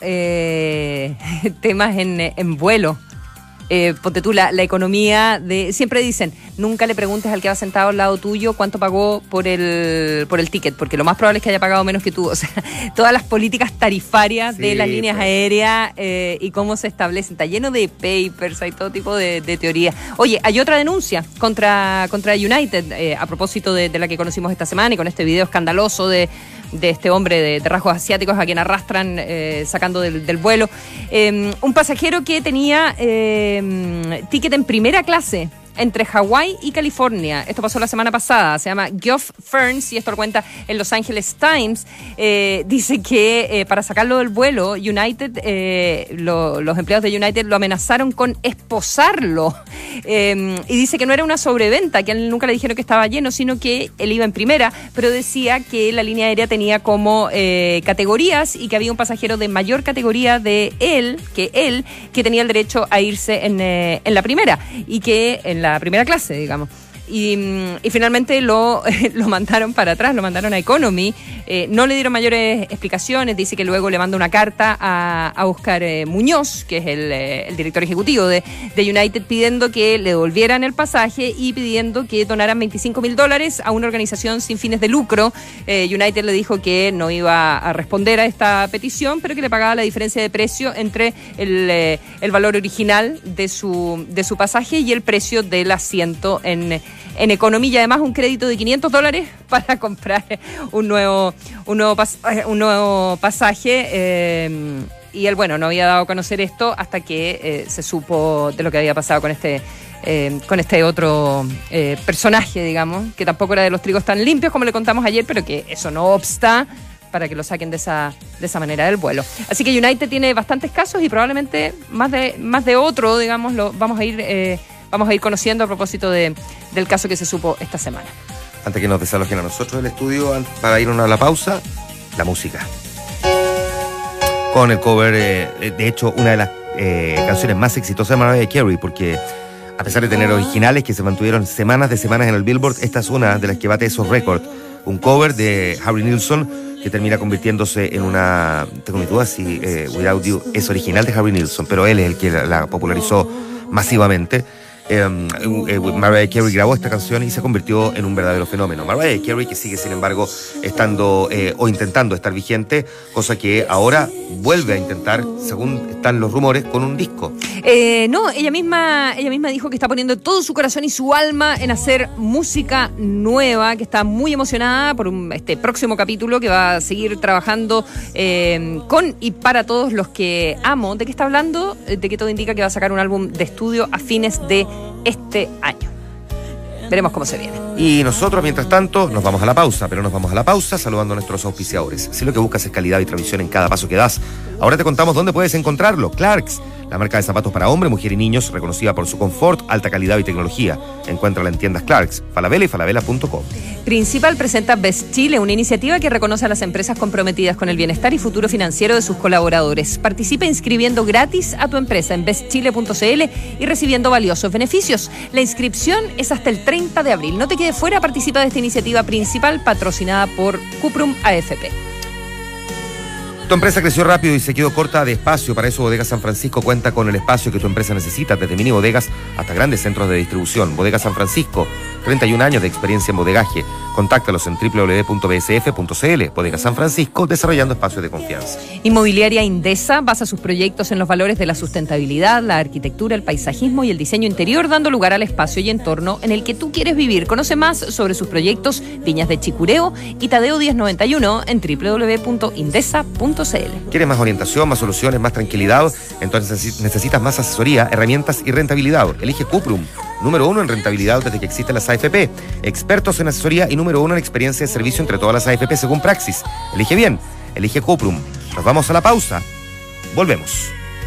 temas en vuelo. Ponte tú, la economía siempre dicen, nunca le preguntes al que va sentado al lado tuyo cuánto pagó por el ticket, porque lo más probable es que haya pagado menos que tú. O sea, todas las políticas tarifarias de las líneas aéreas y cómo se establecen, está lleno de papers, hay todo tipo de teorías. Oye, hay otra denuncia contra United, a propósito de la que conocimos esta semana y con este video escandaloso de este hombre de rasgos asiáticos a quien arrastran sacando del vuelo. Un pasajero que tenía ticket en primera clase entre Hawái y California. Esto pasó la semana pasada. Se llama Geoff Ferns y esto lo cuenta en Los Angeles Times. Dice que para sacarlo del vuelo, United, los empleados de United lo amenazaron con esposarlo. Y dice que no era una sobreventa, que a él nunca le dijeron que estaba lleno, sino que él iba en primera, pero decía que la línea aérea tenía como categorías y que había un pasajero de mayor categoría que tenía el derecho a irse en la primera y que en la primera clase, digamos. Y finalmente lo mandaron para atrás, lo mandaron a Economy. No le dieron mayores explicaciones. Dice que luego le manda una carta a Oscar Muñoz, que es el director ejecutivo de United, pidiendo que le devolvieran el pasaje y pidiendo que donaran $25,000 a una organización sin fines de lucro. United le dijo que no iba a responder a esta petición, pero que le pagaba la diferencia de precio entre el valor original de su pasaje y el precio del asiento en en economía, además un crédito de $500 para comprar un nuevo pasaje. Y él, no había dado a conocer esto hasta que se supo de lo que había pasado con este otro personaje, digamos, que tampoco era de los trigos tan limpios como le contamos ayer, pero que eso no obsta para que lo saquen de esa manera del vuelo. Así que United tiene bastantes casos y probablemente más de otro, digamos, lo vamos a ir conociendo a propósito del caso que se supo esta semana. Antes que nos desalojen a nosotros del estudio, para irnos a la pausa, la música. Con el cover, de hecho, una de las canciones más exitosas de Mariah Carey, porque a pesar de tener originales que se mantuvieron semanas en el Billboard, esta es una de las que bate esos récords. Un cover de Harry Nilsson que termina convirtiéndose en una... Tengo mi duda si Without You es original de Harry Nilsson, pero él es el que la popularizó masivamente. Mariah Carey grabó esta canción y se convirtió en un verdadero fenómeno. Mariah Carey, que sigue sin embargo estando o intentando estar vigente, cosa que ahora vuelve a intentar, según están los rumores, con un disco. No, ella misma dijo que está poniendo todo su corazón y su alma en hacer música nueva, que está muy emocionada por este próximo capítulo que va a seguir trabajando con y para todos los que amo. ¿De qué está hablando? De que todo indica que va a sacar un álbum de estudio a fines de este año. Veremos cómo se viene. Y nosotros, mientras tanto, nos vamos a la pausa, pero nos vamos a la pausa saludando a nuestros auspiciadores. Si lo que buscas es calidad y tradición en cada paso que das, ahora te contamos dónde puedes encontrarlo. Clarks, la marca de zapatos para hombre, mujer y niños, reconocida por su confort, alta calidad y tecnología. Encuéntrala en tiendas Clarks, Falabella y falabella.com. Principal presenta Best Chile, una iniciativa que reconoce a las empresas comprometidas con el bienestar y futuro financiero de sus colaboradores. Participa inscribiendo gratis a tu empresa en bestchile.cl y recibiendo valiosos beneficios. La inscripción es hasta el 30 de abril. No te quedes fuera, participa de esta iniciativa principal patrocinada por Cuprum AFP. Tu empresa creció rápido y se quedó corta de espacio. Para eso Bodegas San Francisco cuenta con el espacio que tu empresa necesita, desde mini bodegas hasta grandes centros de distribución. Bodegas San Francisco, 31 años de experiencia en bodegaje. Contáctalos en www.bsf.cl. Bodegas San Francisco, desarrollando espacios de confianza. Inmobiliaria Indesa basa sus proyectos en los valores de la sustentabilidad, la arquitectura, el paisajismo y el diseño interior, dando lugar al espacio y entorno en el que tú quieres vivir. Conoce más sobre sus proyectos Viñas de Chicureo y Tadeo 1091 en www.indesa.cl. ¿Quieres más orientación, más soluciones, más tranquilidad? Entonces necesitas más asesoría, herramientas y rentabilidad. Elige Cuprum, número 1 en rentabilidad desde que existen las AFP. Expertos en asesoría y número 1 en experiencia de servicio entre todas las AFP según Praxis. Elige bien, elige Cuprum. Nos vamos a la pausa. Volvemos.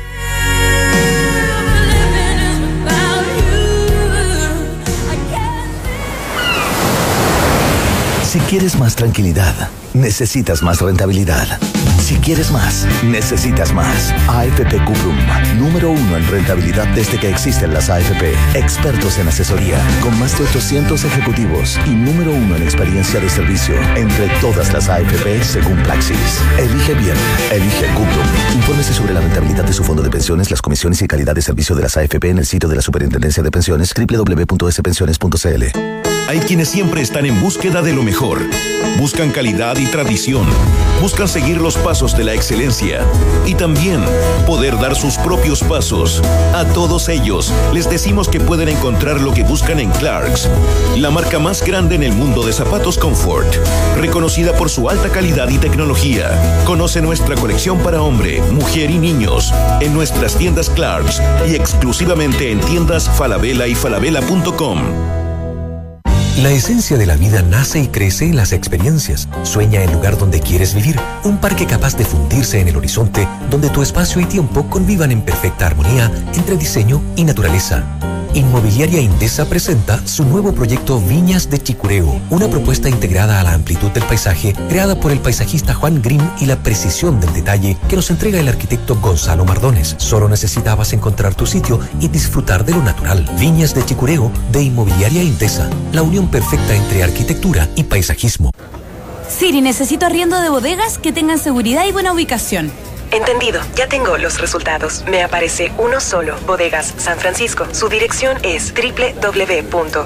Si quieres más tranquilidad, necesitas más rentabilidad. Si quieres más, necesitas más. AFP Cuprum, número 1 en rentabilidad desde que existen las AFP. Expertos en asesoría, con más de 800 ejecutivos y número 1 en experiencia de servicio entre todas las AFP según Praxis. Elige bien, elige Cuprum. Infórmese sobre la rentabilidad de su fondo de pensiones, las comisiones y calidad de servicio de las AFP en el sitio de la Superintendencia de Pensiones, www.spensiones.cl. Hay quienes siempre están en búsqueda de lo mejor. Buscan calidad y tradición. Buscan seguir los pasos de la excelencia. Y también poder dar sus propios pasos. A todos ellos les decimos que pueden encontrar lo que buscan en Clarks, la marca más grande en el mundo de zapatos confort, reconocida por su alta calidad y tecnología. Conoce nuestra colección para hombre, mujer y niños en nuestras tiendas Clarks y exclusivamente en tiendas Falabella y falabella.com. La esencia de la vida nace y crece en las experiencias. Sueña el lugar donde quieres vivir. Un parque capaz de fundirse en el horizonte, donde tu espacio y tiempo convivan en perfecta armonía entre diseño y naturaleza. Inmobiliaria Indesa presenta su nuevo proyecto Viñas de Chicureo, una propuesta integrada a la amplitud del paisaje, creada por el paisajista Juan Grimm y la precisión del detalle que nos entrega el arquitecto Gonzalo Mardones. Solo necesitabas encontrar tu sitio y disfrutar de lo natural. Viñas de Chicureo de Inmobiliaria Indesa, la unión perfecta entre arquitectura y paisajismo. Siri, necesito arriendo de bodegas que tengan seguridad y buena ubicación. Entendido, ya tengo los resultados. Me aparece uno solo, Bodegas San Francisco. Su dirección es www.bsf.cl.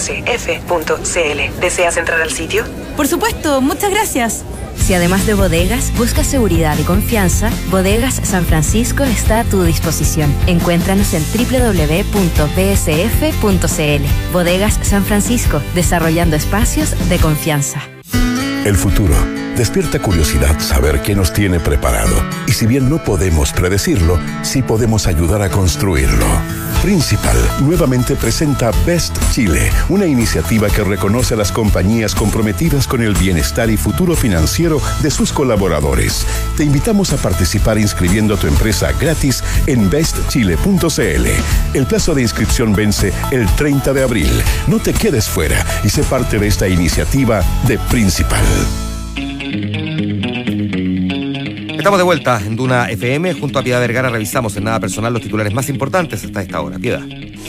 ¿Deseas entrar al sitio? Por supuesto, muchas gracias. Si además de bodegas, buscas seguridad y confianza, Bodegas San Francisco está a tu disposición. Encuéntranos en www.bsf.cl. Bodegas San Francisco, desarrollando espacios de confianza. El futuro despierta curiosidad saber qué nos tiene preparado. Y si bien no podemos predecirlo, sí podemos ayudar a construirlo. Principal nuevamente presenta Best Chile, una iniciativa que reconoce a las compañías comprometidas con el bienestar y futuro financiero de sus colaboradores. Te invitamos a participar inscribiendo tu empresa gratis en bestchile.cl. El plazo de inscripción vence el 30 de abril. No te quedes fuera y sé parte de esta iniciativa de Principal. Estamos de vuelta en Duna FM. Junto a Piedad Vergara revisamos en Nada Personal los titulares más importantes hasta esta hora. Piedad.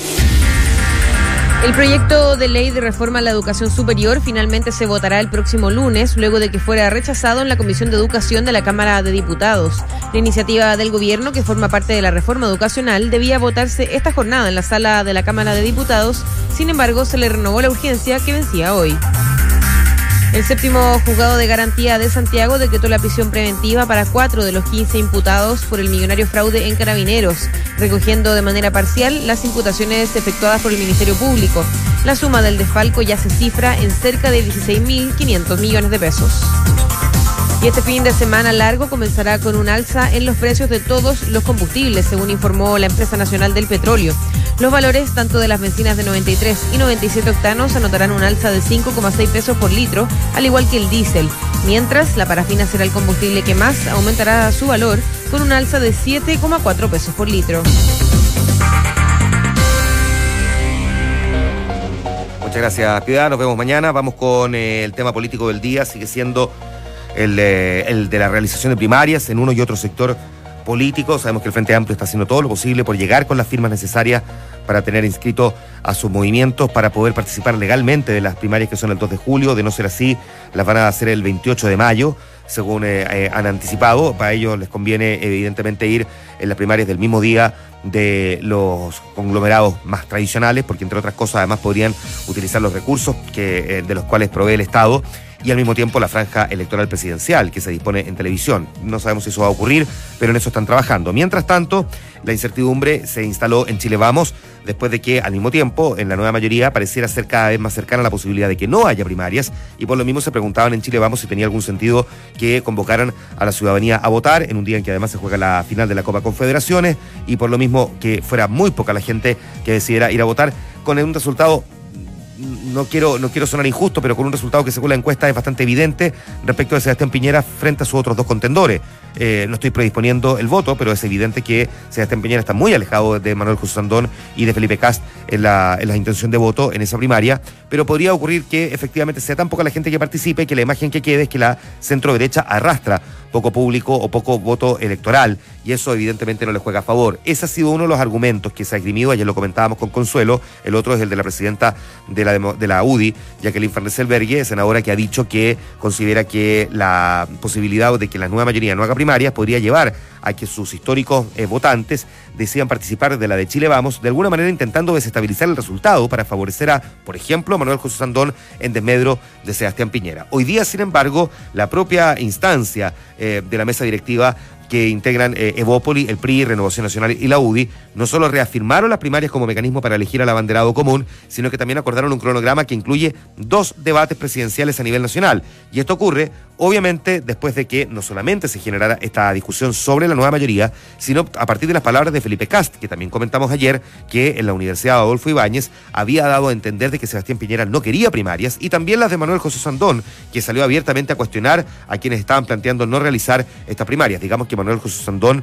El proyecto de ley de reforma a la educación superior finalmente se votará el próximo lunes, luego de que fuera rechazado en la Comisión de Educación de la Cámara de Diputados. La iniciativa del gobierno, que forma parte de la reforma educacional, debía votarse esta jornada en la sala de la Cámara de Diputados. Sin embargo, se le renovó la urgencia que vencía hoy. El séptimo juzgado de garantía de Santiago decretó la prisión preventiva para 4 de los 15 imputados por el millonario fraude en Carabineros, recogiendo de manera parcial las imputaciones efectuadas por el Ministerio Público. La suma del desfalco ya se cifra en cerca de 16.500 millones de pesos. Y este fin de semana largo comenzará con un alza en los precios de todos los combustibles, según informó la Empresa Nacional del Petróleo. Los valores tanto de las bencinas de 93 y 97 octanos anotarán un alza de 5,6 pesos por litro, al igual que el diésel, mientras la parafina será el combustible que más aumentará su valor, con un alza de 7,4 pesos por litro. Muchas gracias, Piedad. Nos vemos mañana. Vamos con el tema político del día. Sigue siendo el de la realización de primarias en uno y otro sector político. Sabemos que el Frente Amplio está haciendo todo lo posible por llegar con las firmas necesarias para tener inscritos a sus movimientos, para poder participar legalmente de las primarias que son el 2 de julio. De no ser así, las van a hacer el 28 de mayo, según han anticipado. Para ellos les conviene, evidentemente, ir en las primarias del mismo día de los conglomerados más tradicionales, porque, entre otras cosas, además podrían utilizar los recursos de los cuales provee el Estado, y al mismo tiempo la franja electoral presidencial que se dispone en televisión. No sabemos si eso va a ocurrir, pero en eso están trabajando. Mientras tanto, la incertidumbre se instaló en Chile Vamos, después de que al mismo tiempo en la nueva mayoría pareciera ser cada vez más cercana la posibilidad de que no haya primarias, y por lo mismo se preguntaban en Chile Vamos si tenía algún sentido que convocaran a la ciudadanía a votar en un día en que además se juega la final de la Copa Confederaciones, y por lo mismo que fuera muy poca la gente que decidiera ir a votar, con un resultado, no quiero sonar injusto, pero con un resultado que según la encuesta es bastante evidente respecto de Sebastián Piñera frente a sus otros dos contendores. No estoy predisponiendo el voto, pero es evidente que Sebastián Piñera está muy alejado de Manuel José Sandón y de Felipe Kast en la intención de voto en esa primaria, pero podría ocurrir que efectivamente sea tan poca la gente que participe que la imagen que quede es que la centro-derecha arrastra poco público o poco voto electoral, y eso evidentemente no le juega a favor. Ese ha sido uno de los argumentos que se ha esgrimido. Ayer lo comentábamos con Consuelo. El otro es el de la presidenta de la UDI, Jacqueline Van Rysselberghe, senadora, que ha dicho que considera que la posibilidad de que la nueva mayoría no haga primarias podría llevar a que sus históricos votantes decidan participar de la de Chile Vamos, de alguna manera intentando desestabilizar el resultado para favorecer a, por ejemplo, a Manuel José Sandón en desmedro de Sebastián Piñera. Hoy día, sin embargo, la propia instancia de la mesa directiva que integran Evópoli, el PRI, Renovación Nacional y la UDI, no solo reafirmaron las primarias como mecanismo para elegir al abanderado común, sino que también acordaron un cronograma que incluye 2 debates presidenciales a nivel nacional. Y esto ocurre, obviamente, después de que no solamente se generara esta discusión sobre la nueva mayoría, sino a partir de las palabras de Felipe Kast, que también comentamos ayer, que en la Universidad Adolfo Ibáñez había dado a entender de que Sebastián Piñera no quería primarias, y también las de Manuel José Sandón, que salió abiertamente a cuestionar a quienes estaban planteando no realizar estas primarias. Digamos que Manuel José Sandón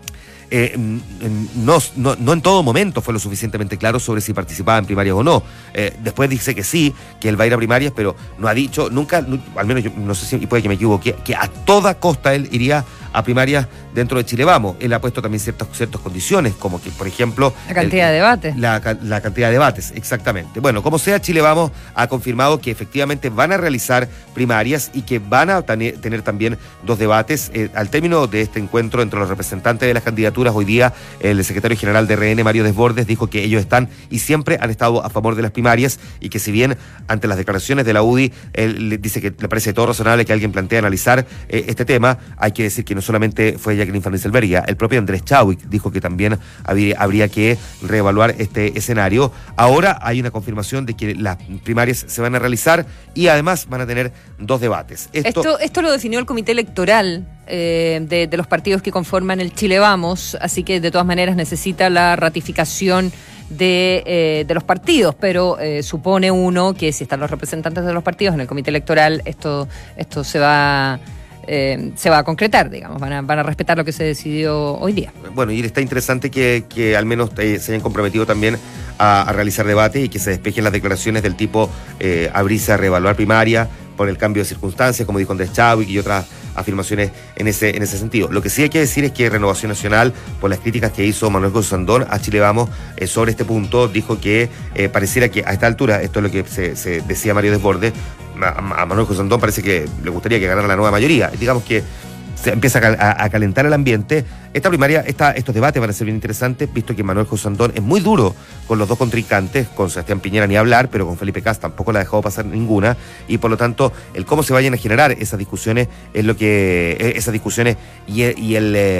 no en todo momento fue lo suficientemente claro sobre si participaba en primarias o no. Después dice que sí, que él va a ir a primarias, pero no ha dicho nunca, al menos yo no sé si, y puede que me equivoque, que a toda costa él iría a primarias dentro de Chile Vamos. Él ha puesto también ciertas condiciones, como que, por ejemplo... La cantidad de debates. La cantidad de debates, exactamente. Bueno, como sea, Chile Vamos ha confirmado que efectivamente van a realizar primarias y que van a tener también 2 debates. Al término de este encuentro entre los representantes de las candidaturas, hoy día el secretario general de RN, Mario Desbordes, dijo que ellos están y siempre han estado a favor de las primarias y que si bien ante las declaraciones de la UDI, él dice que le parece todo razonable que alguien plantee analizar este tema, hay que decir que no solamente fue Jacqueline Van Rysselberghe, el propio Andrés Chadwick dijo que también habría que reevaluar este escenario. Ahora hay una confirmación de que las primarias se van a realizar y además van a tener 2 debates. Esto lo definió el comité electoral de los partidos que conforman el Chile Vamos, así que de todas maneras necesita la ratificación de los partidos, pero supone uno que si están los representantes de los partidos en el comité electoral, esto se va a concretar, digamos, van a respetar lo que se decidió hoy día. Bueno, y está interesante que al menos se hayan comprometido también a realizar debate y que se despejen las declaraciones del tipo abrirse a reevaluar primaria por el cambio de circunstancias, como dijo Andrés Chadwick y otras afirmaciones en ese sentido. Lo que sí hay que decir es que Renovación Nacional, por las críticas que hizo Manuel José Sandón a Chile Vamos sobre este punto, dijo que pareciera que a esta altura, esto es lo que se decía Mario Desbordes, a Manuel José Sandón parece que le gustaría que ganara la nueva mayoría. Digamos que se empieza a calentar el ambiente. Esta primaria, estos debates van a ser bien interesantes, visto que Manuel José Sandón es muy duro con los 2 contrincantes, con Sebastián Piñera ni hablar, pero con Felipe Kast tampoco la ha dejado pasar ninguna, y por lo tanto, el cómo se vayan a generar esas discusiones es lo que... esas discusiones y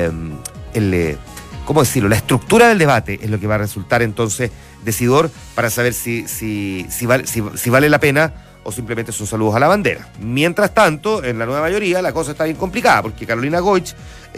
¿cómo decirlo? La estructura del debate es lo que va a resultar entonces decidor para saber si vale la pena o simplemente son saludos a la bandera. Mientras tanto, en la nueva mayoría la cosa está bien complicada, porque Carolina Goich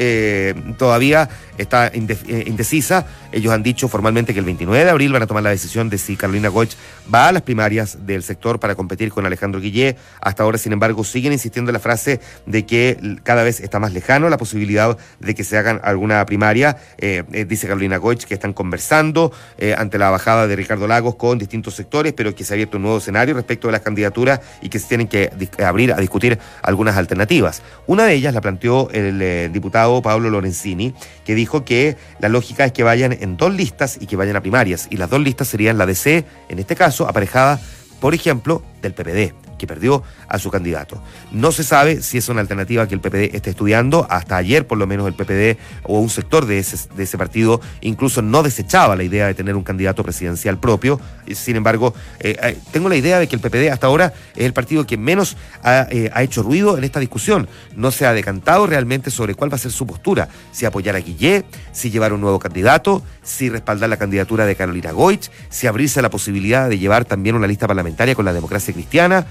todavía está indecisa. Ellos han dicho formalmente que el 29 de abril van a tomar la decisión de si Carolina Goich va a las primarias del sector para competir con Alejandro Guillé. Hasta ahora, sin embargo, siguen insistiendo en la frase de que cada vez está más lejano la posibilidad de que se hagan alguna primaria. Dice Carolina Goich que están conversando ante la bajada de Ricardo Lagos con distintos sectores, pero que se ha abierto un nuevo escenario respecto de las candidaturas y que se tienen que abrir a discutir algunas alternativas. Una de ellas la planteó el diputado Pablo Lorenzini, que dijo que la lógica es que vayan en 2 listas y que vayan a primarias, y las 2 listas serían la DC, en este caso, aparejada, por ejemplo, del PPD, que perdió a su candidato. No se sabe si es una alternativa que el PPD esté estudiando. Hasta ayer, por lo menos, el PPD o un sector de ese partido incluso no desechaba la idea de tener un candidato presidencial propio. Sin embargo, tengo la idea de que el PPD hasta ahora es el partido que menos ha hecho ruido en esta discusión. No se ha decantado realmente sobre cuál va a ser su postura. Si apoyar a Guillé, si llevar un nuevo candidato, si respaldar la candidatura de Carolina Goich, si abrirse a la posibilidad de llevar también una lista parlamentaria con la Democracia Cristiana,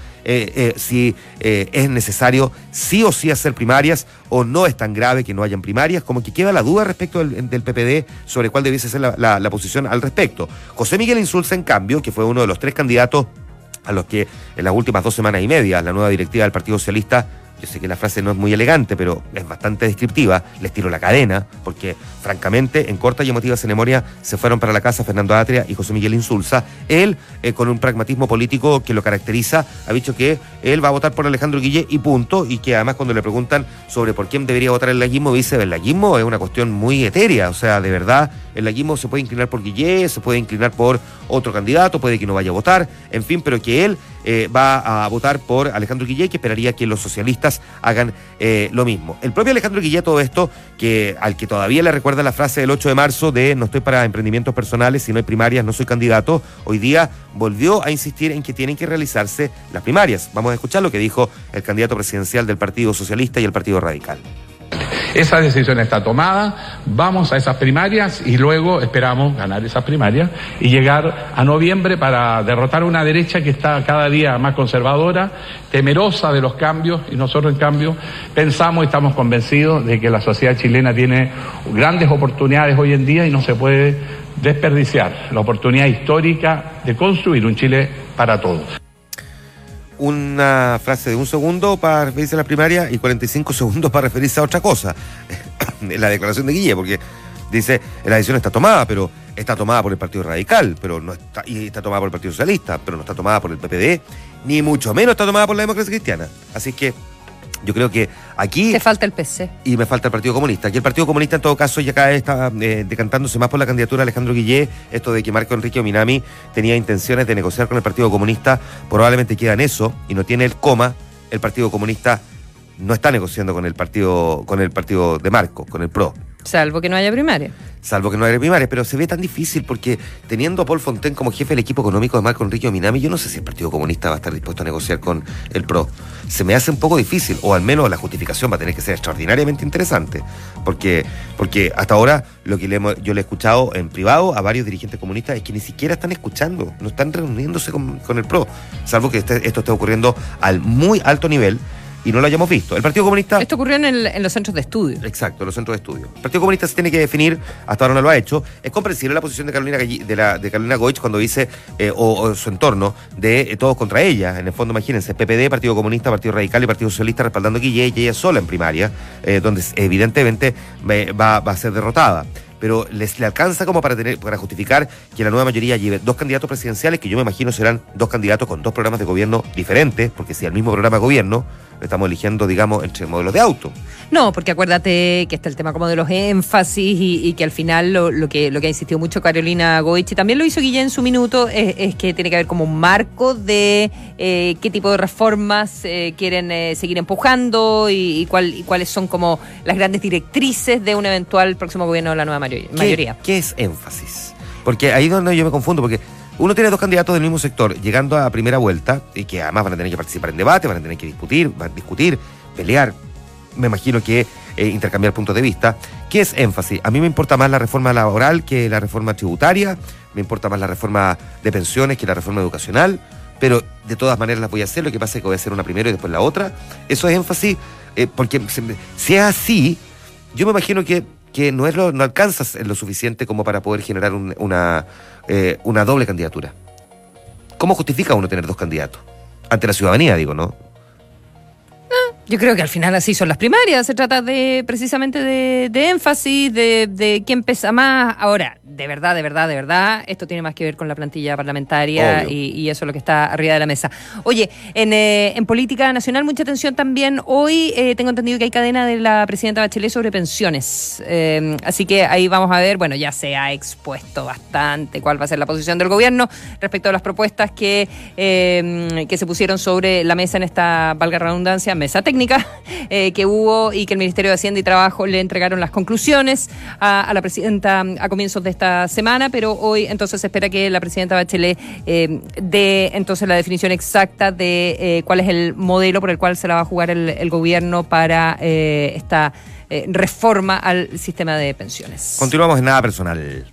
si es necesario sí o sí hacer primarias o no es tan grave que no hayan primarias. Como que queda la duda respecto del PPD sobre cuál debiese ser la posición al respecto. José Miguel Insulza, en cambio, que fue uno de los 3 candidatos a los que en las últimas 2 semanas y media la nueva directiva del Partido Socialista, yo sé que la frase no es muy elegante, pero es bastante descriptiva, les tiró la cadena, porque francamente, en corta y emotiva ceremonia, se fueron para la casa Fernando Atria y José Miguel Insulza. Él, con un pragmatismo político que lo caracteriza, ha dicho que él va a votar por Alejandro Guillé y punto, y que además cuando le preguntan sobre por quién debería votar el laguismo, dice, el laguismo es una cuestión muy etérea, o sea, de verdad, el laguismo se puede inclinar por Guillé, se puede inclinar por otro candidato, puede que no vaya a votar, en fin, pero que él va a votar por Alejandro Guillé, que esperaría que los socialistas hagan lo mismo. El propio Alejandro Guillé, todo esto, al que todavía le recuerda la frase del 8 de marzo de no estoy para emprendimientos personales, si no hay primarias no soy candidato, hoy día volvió a insistir en que tienen que realizarse las primarias. Vamos a escuchar lo que dijo el candidato presidencial del Partido Socialista y el Partido Radical. Esa decisión está tomada, vamos a esas primarias y luego esperamos ganar esas primarias y llegar a noviembre para derrotar una derecha que está cada día más conservadora, temerosa de los cambios, y nosotros en cambio pensamos y estamos convencidos de que la sociedad chilena tiene grandes oportunidades hoy en día y no se puede desperdiciar la oportunidad histórica de construir un Chile para todos. Una frase de 1 segundo para referirse a la primaria y 45 segundos para referirse a otra cosa. La declaración de Guille, porque dice, la decisión está tomada, pero está tomada por el Partido Radical, pero no está, y está tomada por el Partido Socialista, pero no está tomada por el PPD, ni mucho menos está tomada por la Democracia Cristiana. Así que Yo creo que aquí... Te falta el PC. Y me falta el Partido Comunista. Aquí el Partido Comunista, en todo caso, ya cada vez está decantándose más por la candidatura de Alejandro Guillé. Esto de que Marco Enrique Ominami tenía intenciones de negociar con el Partido Comunista, probablemente queda en eso, y no tiene el coma. El Partido Comunista no está negociando con el partido de Marco, con el PRO. Salvo que no haya primaria. Salvo que no haya primarias, pero se ve tan difícil porque teniendo a Paul Fontaine como jefe del equipo económico de Marco Enrique Ominami, yo no sé si el Partido Comunista va a estar dispuesto a negociar con el PRO. Se me hace un poco difícil, o al menos la justificación va a tener que ser extraordinariamente interesante, porque hasta ahora lo que yo le he escuchado en privado a varios dirigentes comunistas es que ni siquiera están escuchando, no están reuniéndose con el PRO, salvo que esto esté ocurriendo al muy alto nivel y no lo hayamos visto. El Partido Comunista... Esto ocurrió en los centros de estudio. Exacto, en los centros de estudio. El Partido Comunista se tiene que definir, hasta ahora no lo ha hecho. Es comprensible la posición de Carolina Goich cuando dice, o su entorno, de todos contra ella. En el fondo, imagínense, PPD, Partido Comunista, Partido Radical y Partido Socialista respaldando a Guillé, y ella sola en primaria, donde evidentemente va a ser derrotada. Pero le alcanza como para justificar que la nueva mayoría lleve dos candidatos presidenciales, que yo me imagino serán dos candidatos con dos programas de gobierno diferentes, porque si al mismo programa de gobierno lo estamos eligiendo, digamos, entre modelos de auto. No, porque acuérdate que está el tema como de los énfasis y que al final lo que ha insistido mucho Carolina Goich, y también lo hizo Guillén en su minuto, es que tiene que haber como un marco de qué tipo de reformas quieren seguir empujando y cuáles son como las grandes directrices de un eventual próximo gobierno de la nueva mayoría. ¿Qué es énfasis? Porque ahí es donde yo me confundo, porque uno tiene dos candidatos del mismo sector llegando a primera vuelta y que además van a tener que participar en debate, van a tener que discutir, pelear, me imagino que intercambiar puntos de vista. ¿Qué es énfasis? A mí me importa más la reforma laboral que la reforma tributaria, me importa más la reforma de pensiones que la reforma educacional, pero de todas maneras las voy a hacer. Lo que pasa es que voy a hacer una primero y después la otra. Eso es énfasis, porque si es así, yo me imagino que no alcanzas lo suficiente como para poder generar una doble candidatura. ¿Cómo justifica uno tener dos candidatos? Ante la ciudadanía, digo, ¿no? Yo creo que al final así son las primarias. Se trata precisamente de énfasis, de quién pesa más. Ahora, de verdad, esto tiene más que ver con la plantilla parlamentaria y eso es lo que está arriba de la mesa. Oye, en política nacional, mucha atención también. Hoy tengo entendido que hay cadena de la presidenta Bachelet sobre pensiones. Así que ahí vamos a ver, bueno, ya se ha expuesto bastante cuál va a ser la posición del gobierno respecto a las propuestas que se pusieron sobre la mesa en esta, valga redundancia, mesa técnica que hubo y que el Ministerio de Hacienda y Trabajo le entregaron las conclusiones a la presidenta a comienzos de esta semana, pero hoy entonces se espera que la presidenta Bachelet dé entonces la definición exacta de cuál es el modelo por el cual se la va a jugar el gobierno para esta reforma al sistema de pensiones. Continuamos en Nada Personal.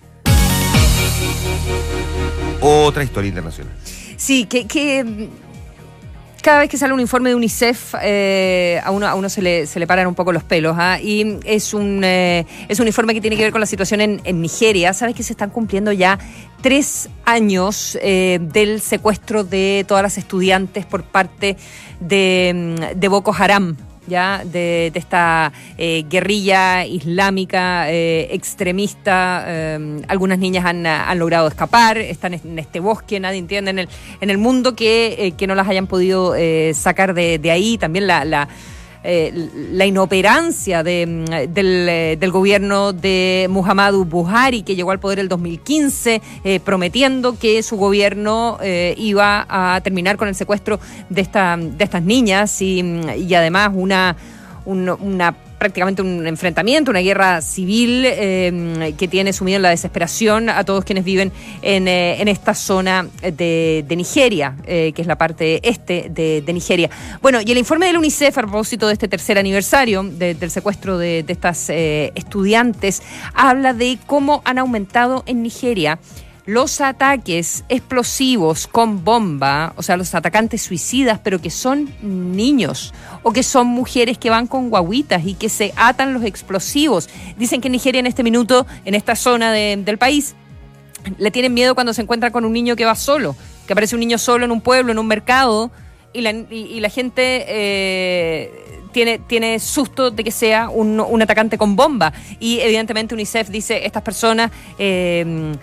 Otra historia internacional. Sí, que cada vez que sale un informe de UNICEF, a uno se le paran un poco los pelos, y es un informe que tiene que ver con la situación en Nigeria. Sabes que se están cumpliendo ya 3 años del secuestro de todas las estudiantes por parte de Boko Haram, ya de esta guerrilla islámica extremista. Algunas niñas han logrado escapar, están en este bosque, nadie entiende en el mundo que no las hayan podido sacar de ahí. También la inoperancia del gobierno de Muhammadu Buhari, que llegó al poder el 2015 prometiendo que su gobierno iba a terminar con el secuestro de estas niñas y además prácticamente un enfrentamiento, una guerra civil que tiene sumido en la desesperación a todos quienes viven en esta zona de Nigeria, que es la parte este de Nigeria. Bueno, y el informe del UNICEF a propósito de este tercer aniversario del secuestro de estas estudiantes habla de cómo han aumentado en Nigeria los ataques explosivos con bomba, o sea, los atacantes suicidas, pero que son niños o que son mujeres que van con guaguitas y que se atan los explosivos. Dicen que en Nigeria en este minuto, en esta zona del país, le tienen miedo cuando se encuentran con un niño que va solo, que aparece un niño solo en un pueblo, en un mercado, y la gente tiene susto de que sea un atacante con bomba. Y evidentemente UNICEF dice, estas personas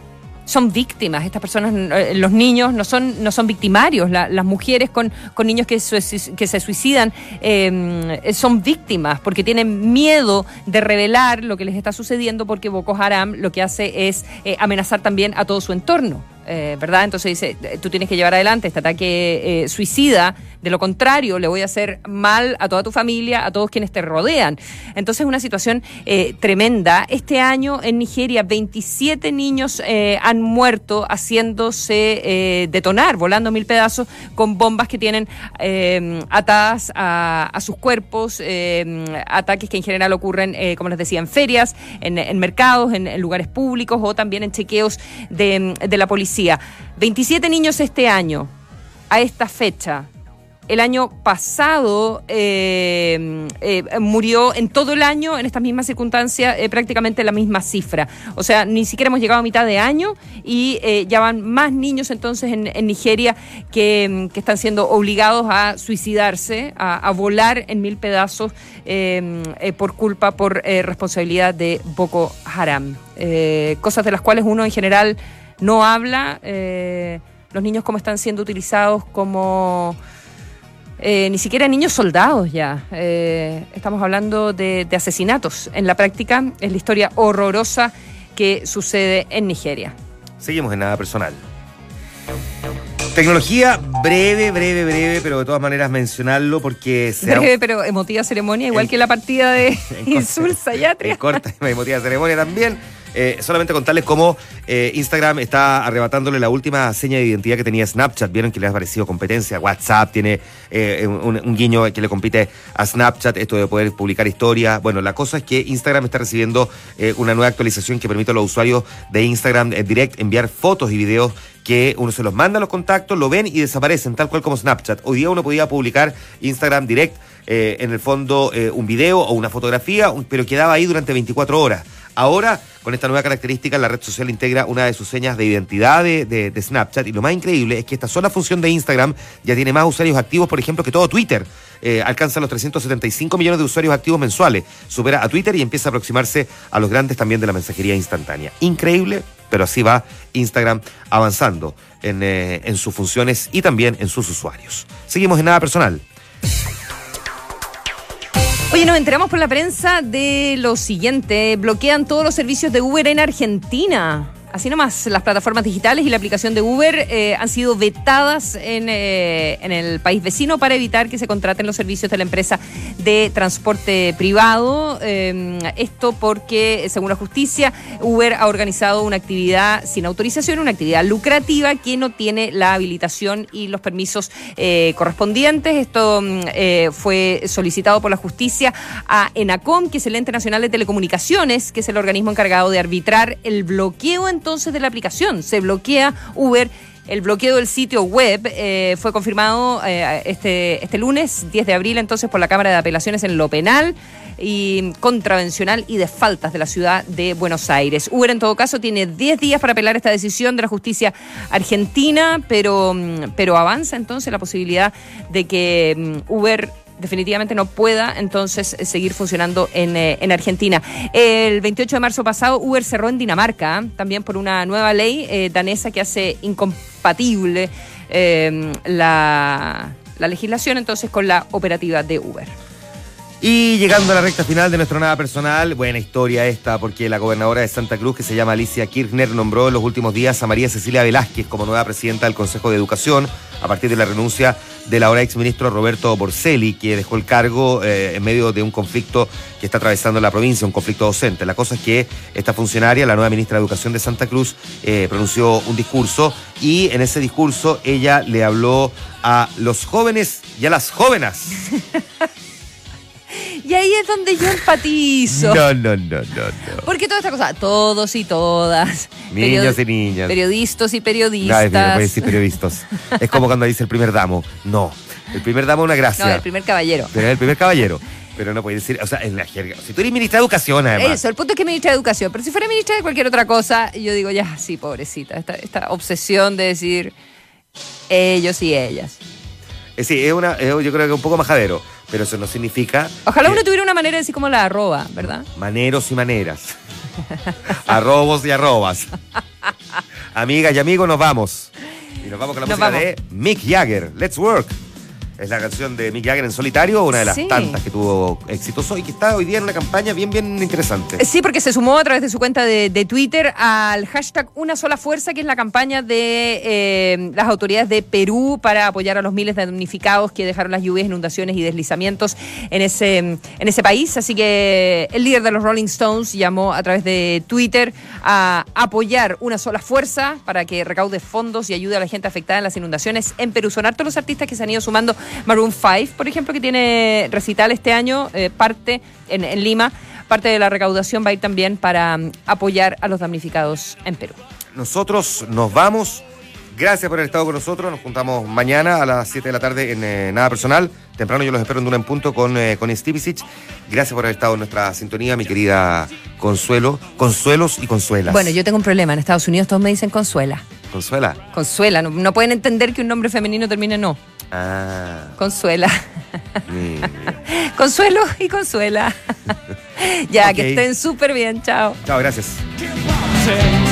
son víctimas. Estas personas, los niños no son victimarios. Las mujeres con niños que se suicidan son víctimas porque tienen miedo de revelar lo que les está sucediendo, porque Boko Haram lo que hace es amenazar también a todo su entorno. ¿Verdad? Entonces dice, tú tienes que llevar adelante este ataque suicida, de lo contrario le voy a hacer mal a toda tu familia, a todos quienes te rodean. Entonces es una situación tremenda. Este año en Nigeria 27 niños han muerto haciéndose detonar, volando 1000 pedazos con bombas que tienen atadas a sus cuerpos, ataques que en general ocurren, como les decía, en ferias, en mercados, en lugares públicos o también en chequeos de la policía. 27 niños este año, a esta fecha. El año pasado murió en todo el año, en estas mismas circunstancias, prácticamente la misma cifra. O sea, ni siquiera hemos llegado a mitad de año y ya van más niños entonces en Nigeria que están siendo obligados a suicidarse, a volar en 1000 pedazos por responsabilidad de Boko Haram. Cosas de las cuales uno en general no habla. Los niños como están siendo utilizados como... ni siquiera niños soldados ya. Estamos hablando de asesinatos. En la práctica es la historia horrorosa que sucede en Nigeria. Seguimos en Nada Personal. Tecnología, breve, pero de todas maneras mencionarlo porque... Breve pero emotiva ceremonia, igual que la partida de Insulza Yatria. Corta y emotiva ceremonia también. Solamente contarles cómo Instagram está arrebatándole la última seña de identidad que tenía Snapchat. Vieron que le ha parecido competencia. WhatsApp tiene un guiño que le compite a Snapchat, esto de poder publicar historias. Bueno, la cosa es que Instagram está recibiendo una nueva actualización que permite a los usuarios de Instagram Direct enviar fotos y videos que uno se los manda a los contactos, lo ven y desaparecen, tal cual como Snapchat. Hoy día uno podía publicar Instagram Direct, en el fondo un video o una fotografía, pero quedaba ahí durante 24 horas. Ahora, con esta nueva característica, la red social integra una de sus señas de identidad de Snapchat, y lo más increíble es que esta sola función de Instagram ya tiene más usuarios activos, por ejemplo, que todo Twitter. Alcanza los 375 millones de usuarios activos mensuales, supera a Twitter y empieza a aproximarse a los grandes también de la mensajería instantánea. Increíble, pero así va Instagram avanzando en sus funciones y también en sus usuarios. Seguimos en Nada Personal. Oye, nos enteramos por la prensa de lo siguiente: bloquean todos los servicios de Uber en Argentina. Así nomás, las plataformas digitales y la aplicación de Uber han sido vetadas en el país vecino para evitar que se contraten los servicios de la empresa de transporte privado. Esto porque, según la justicia, Uber ha organizado una actividad sin autorización, una actividad lucrativa que no tiene la habilitación y los permisos correspondientes. Esto fue solicitado por la justicia a ENACOM, que es el Ente Nacional de Telecomunicaciones, que es el organismo encargado de arbitrar el bloqueo entonces de la aplicación. Se bloquea Uber. El bloqueo del sitio web fue confirmado este lunes, 10 de abril, entonces, por la Cámara de Apelaciones en lo penal y contravencional y de faltas de la ciudad de Buenos Aires. Uber, en todo caso, tiene 10 días para apelar esta decisión de la justicia argentina, pero avanza entonces la posibilidad de que Uber definitivamente no pueda entonces seguir funcionando en Argentina. El 28 de marzo pasado, Uber cerró en Dinamarca, también por una nueva ley danesa que hace incompatible la legislación entonces con la operativa de Uber. Y llegando a la recta final de nuestro Nada Personal, buena historia esta, porque la gobernadora de Santa Cruz, que se llama Alicia Kirchner, nombró en los últimos días a María Cecilia Velázquez como nueva presidenta del Consejo de Educación, a partir de la renuncia del ahora exministro Roberto Borselli, que dejó el cargo en medio de un conflicto que está atravesando la provincia, un conflicto docente. La cosa es que esta funcionaria, la nueva ministra de Educación de Santa Cruz, pronunció un discurso, y en ese discurso ella le habló a los jóvenes y a las jóvenes. Y ahí es donde yo empatizo. No. Porque toda esta cosa, todos y todas. Niños y niñas. Periodistas y periodistas. No puede decir periodistas. Es como cuando dice el primer damo. No, el primer damo es una gracia. No, el primer caballero. Pero es el primer caballero. Pero no puede decir, o sea, en la jerga. Si tú eres ministra de Educación, además. Eso, el punto es que ministra de Educación. Pero si fuera ministra de cualquier otra cosa, yo digo, ya, sí, pobrecita. Esta obsesión de decir ellos y ellas. Sí, yo creo que es un poco majadero, pero eso no significa... Ojalá uno tuviera una manera de decir como la arroba, ¿verdad? Maneros y maneras. Arrobos y arrobas. Amigas y amigos, nos vamos. Y nos vamos con la música de Mick Jagger, Let's Work. Es la canción de Mick Jagger en solitario, una de las tantas que tuvo exitoso y que está hoy día en una campaña bien interesante. Sí, porque se sumó a través de su cuenta de Twitter al hashtag Una Sola Fuerza, que es la campaña de las autoridades de Perú para apoyar a los miles de damnificados que dejaron las lluvias, inundaciones y deslizamientos en ese país. Así que el líder de los Rolling Stones llamó a través de Twitter a apoyar Una Sola Fuerza para que recaude fondos y ayude a la gente afectada en las inundaciones en Perú. Son hartos los artistas que se han ido sumando. Maroon 5, por ejemplo, que tiene recital este año, parte en Lima, parte de la recaudación va a ir también para apoyar a los damnificados en Perú. Nosotros nos vamos. Gracias por haber estado con nosotros. Nos juntamos mañana a las 7 de la tarde en Nada Personal. Temprano yo los espero en Duna en Punto con Stevicic. Gracias por haber estado en nuestra sintonía, mi querida Consuelo. Consuelos y Consuelas. Bueno, yo tengo un problema. En Estados Unidos todos me dicen Consuela. ¿Consuela? Consuela. No pueden entender que un nombre femenino termine en no. Consuela. Consuelo y Consuela. Ya, okay. Que estén súper bien. Chao. Chao, gracias.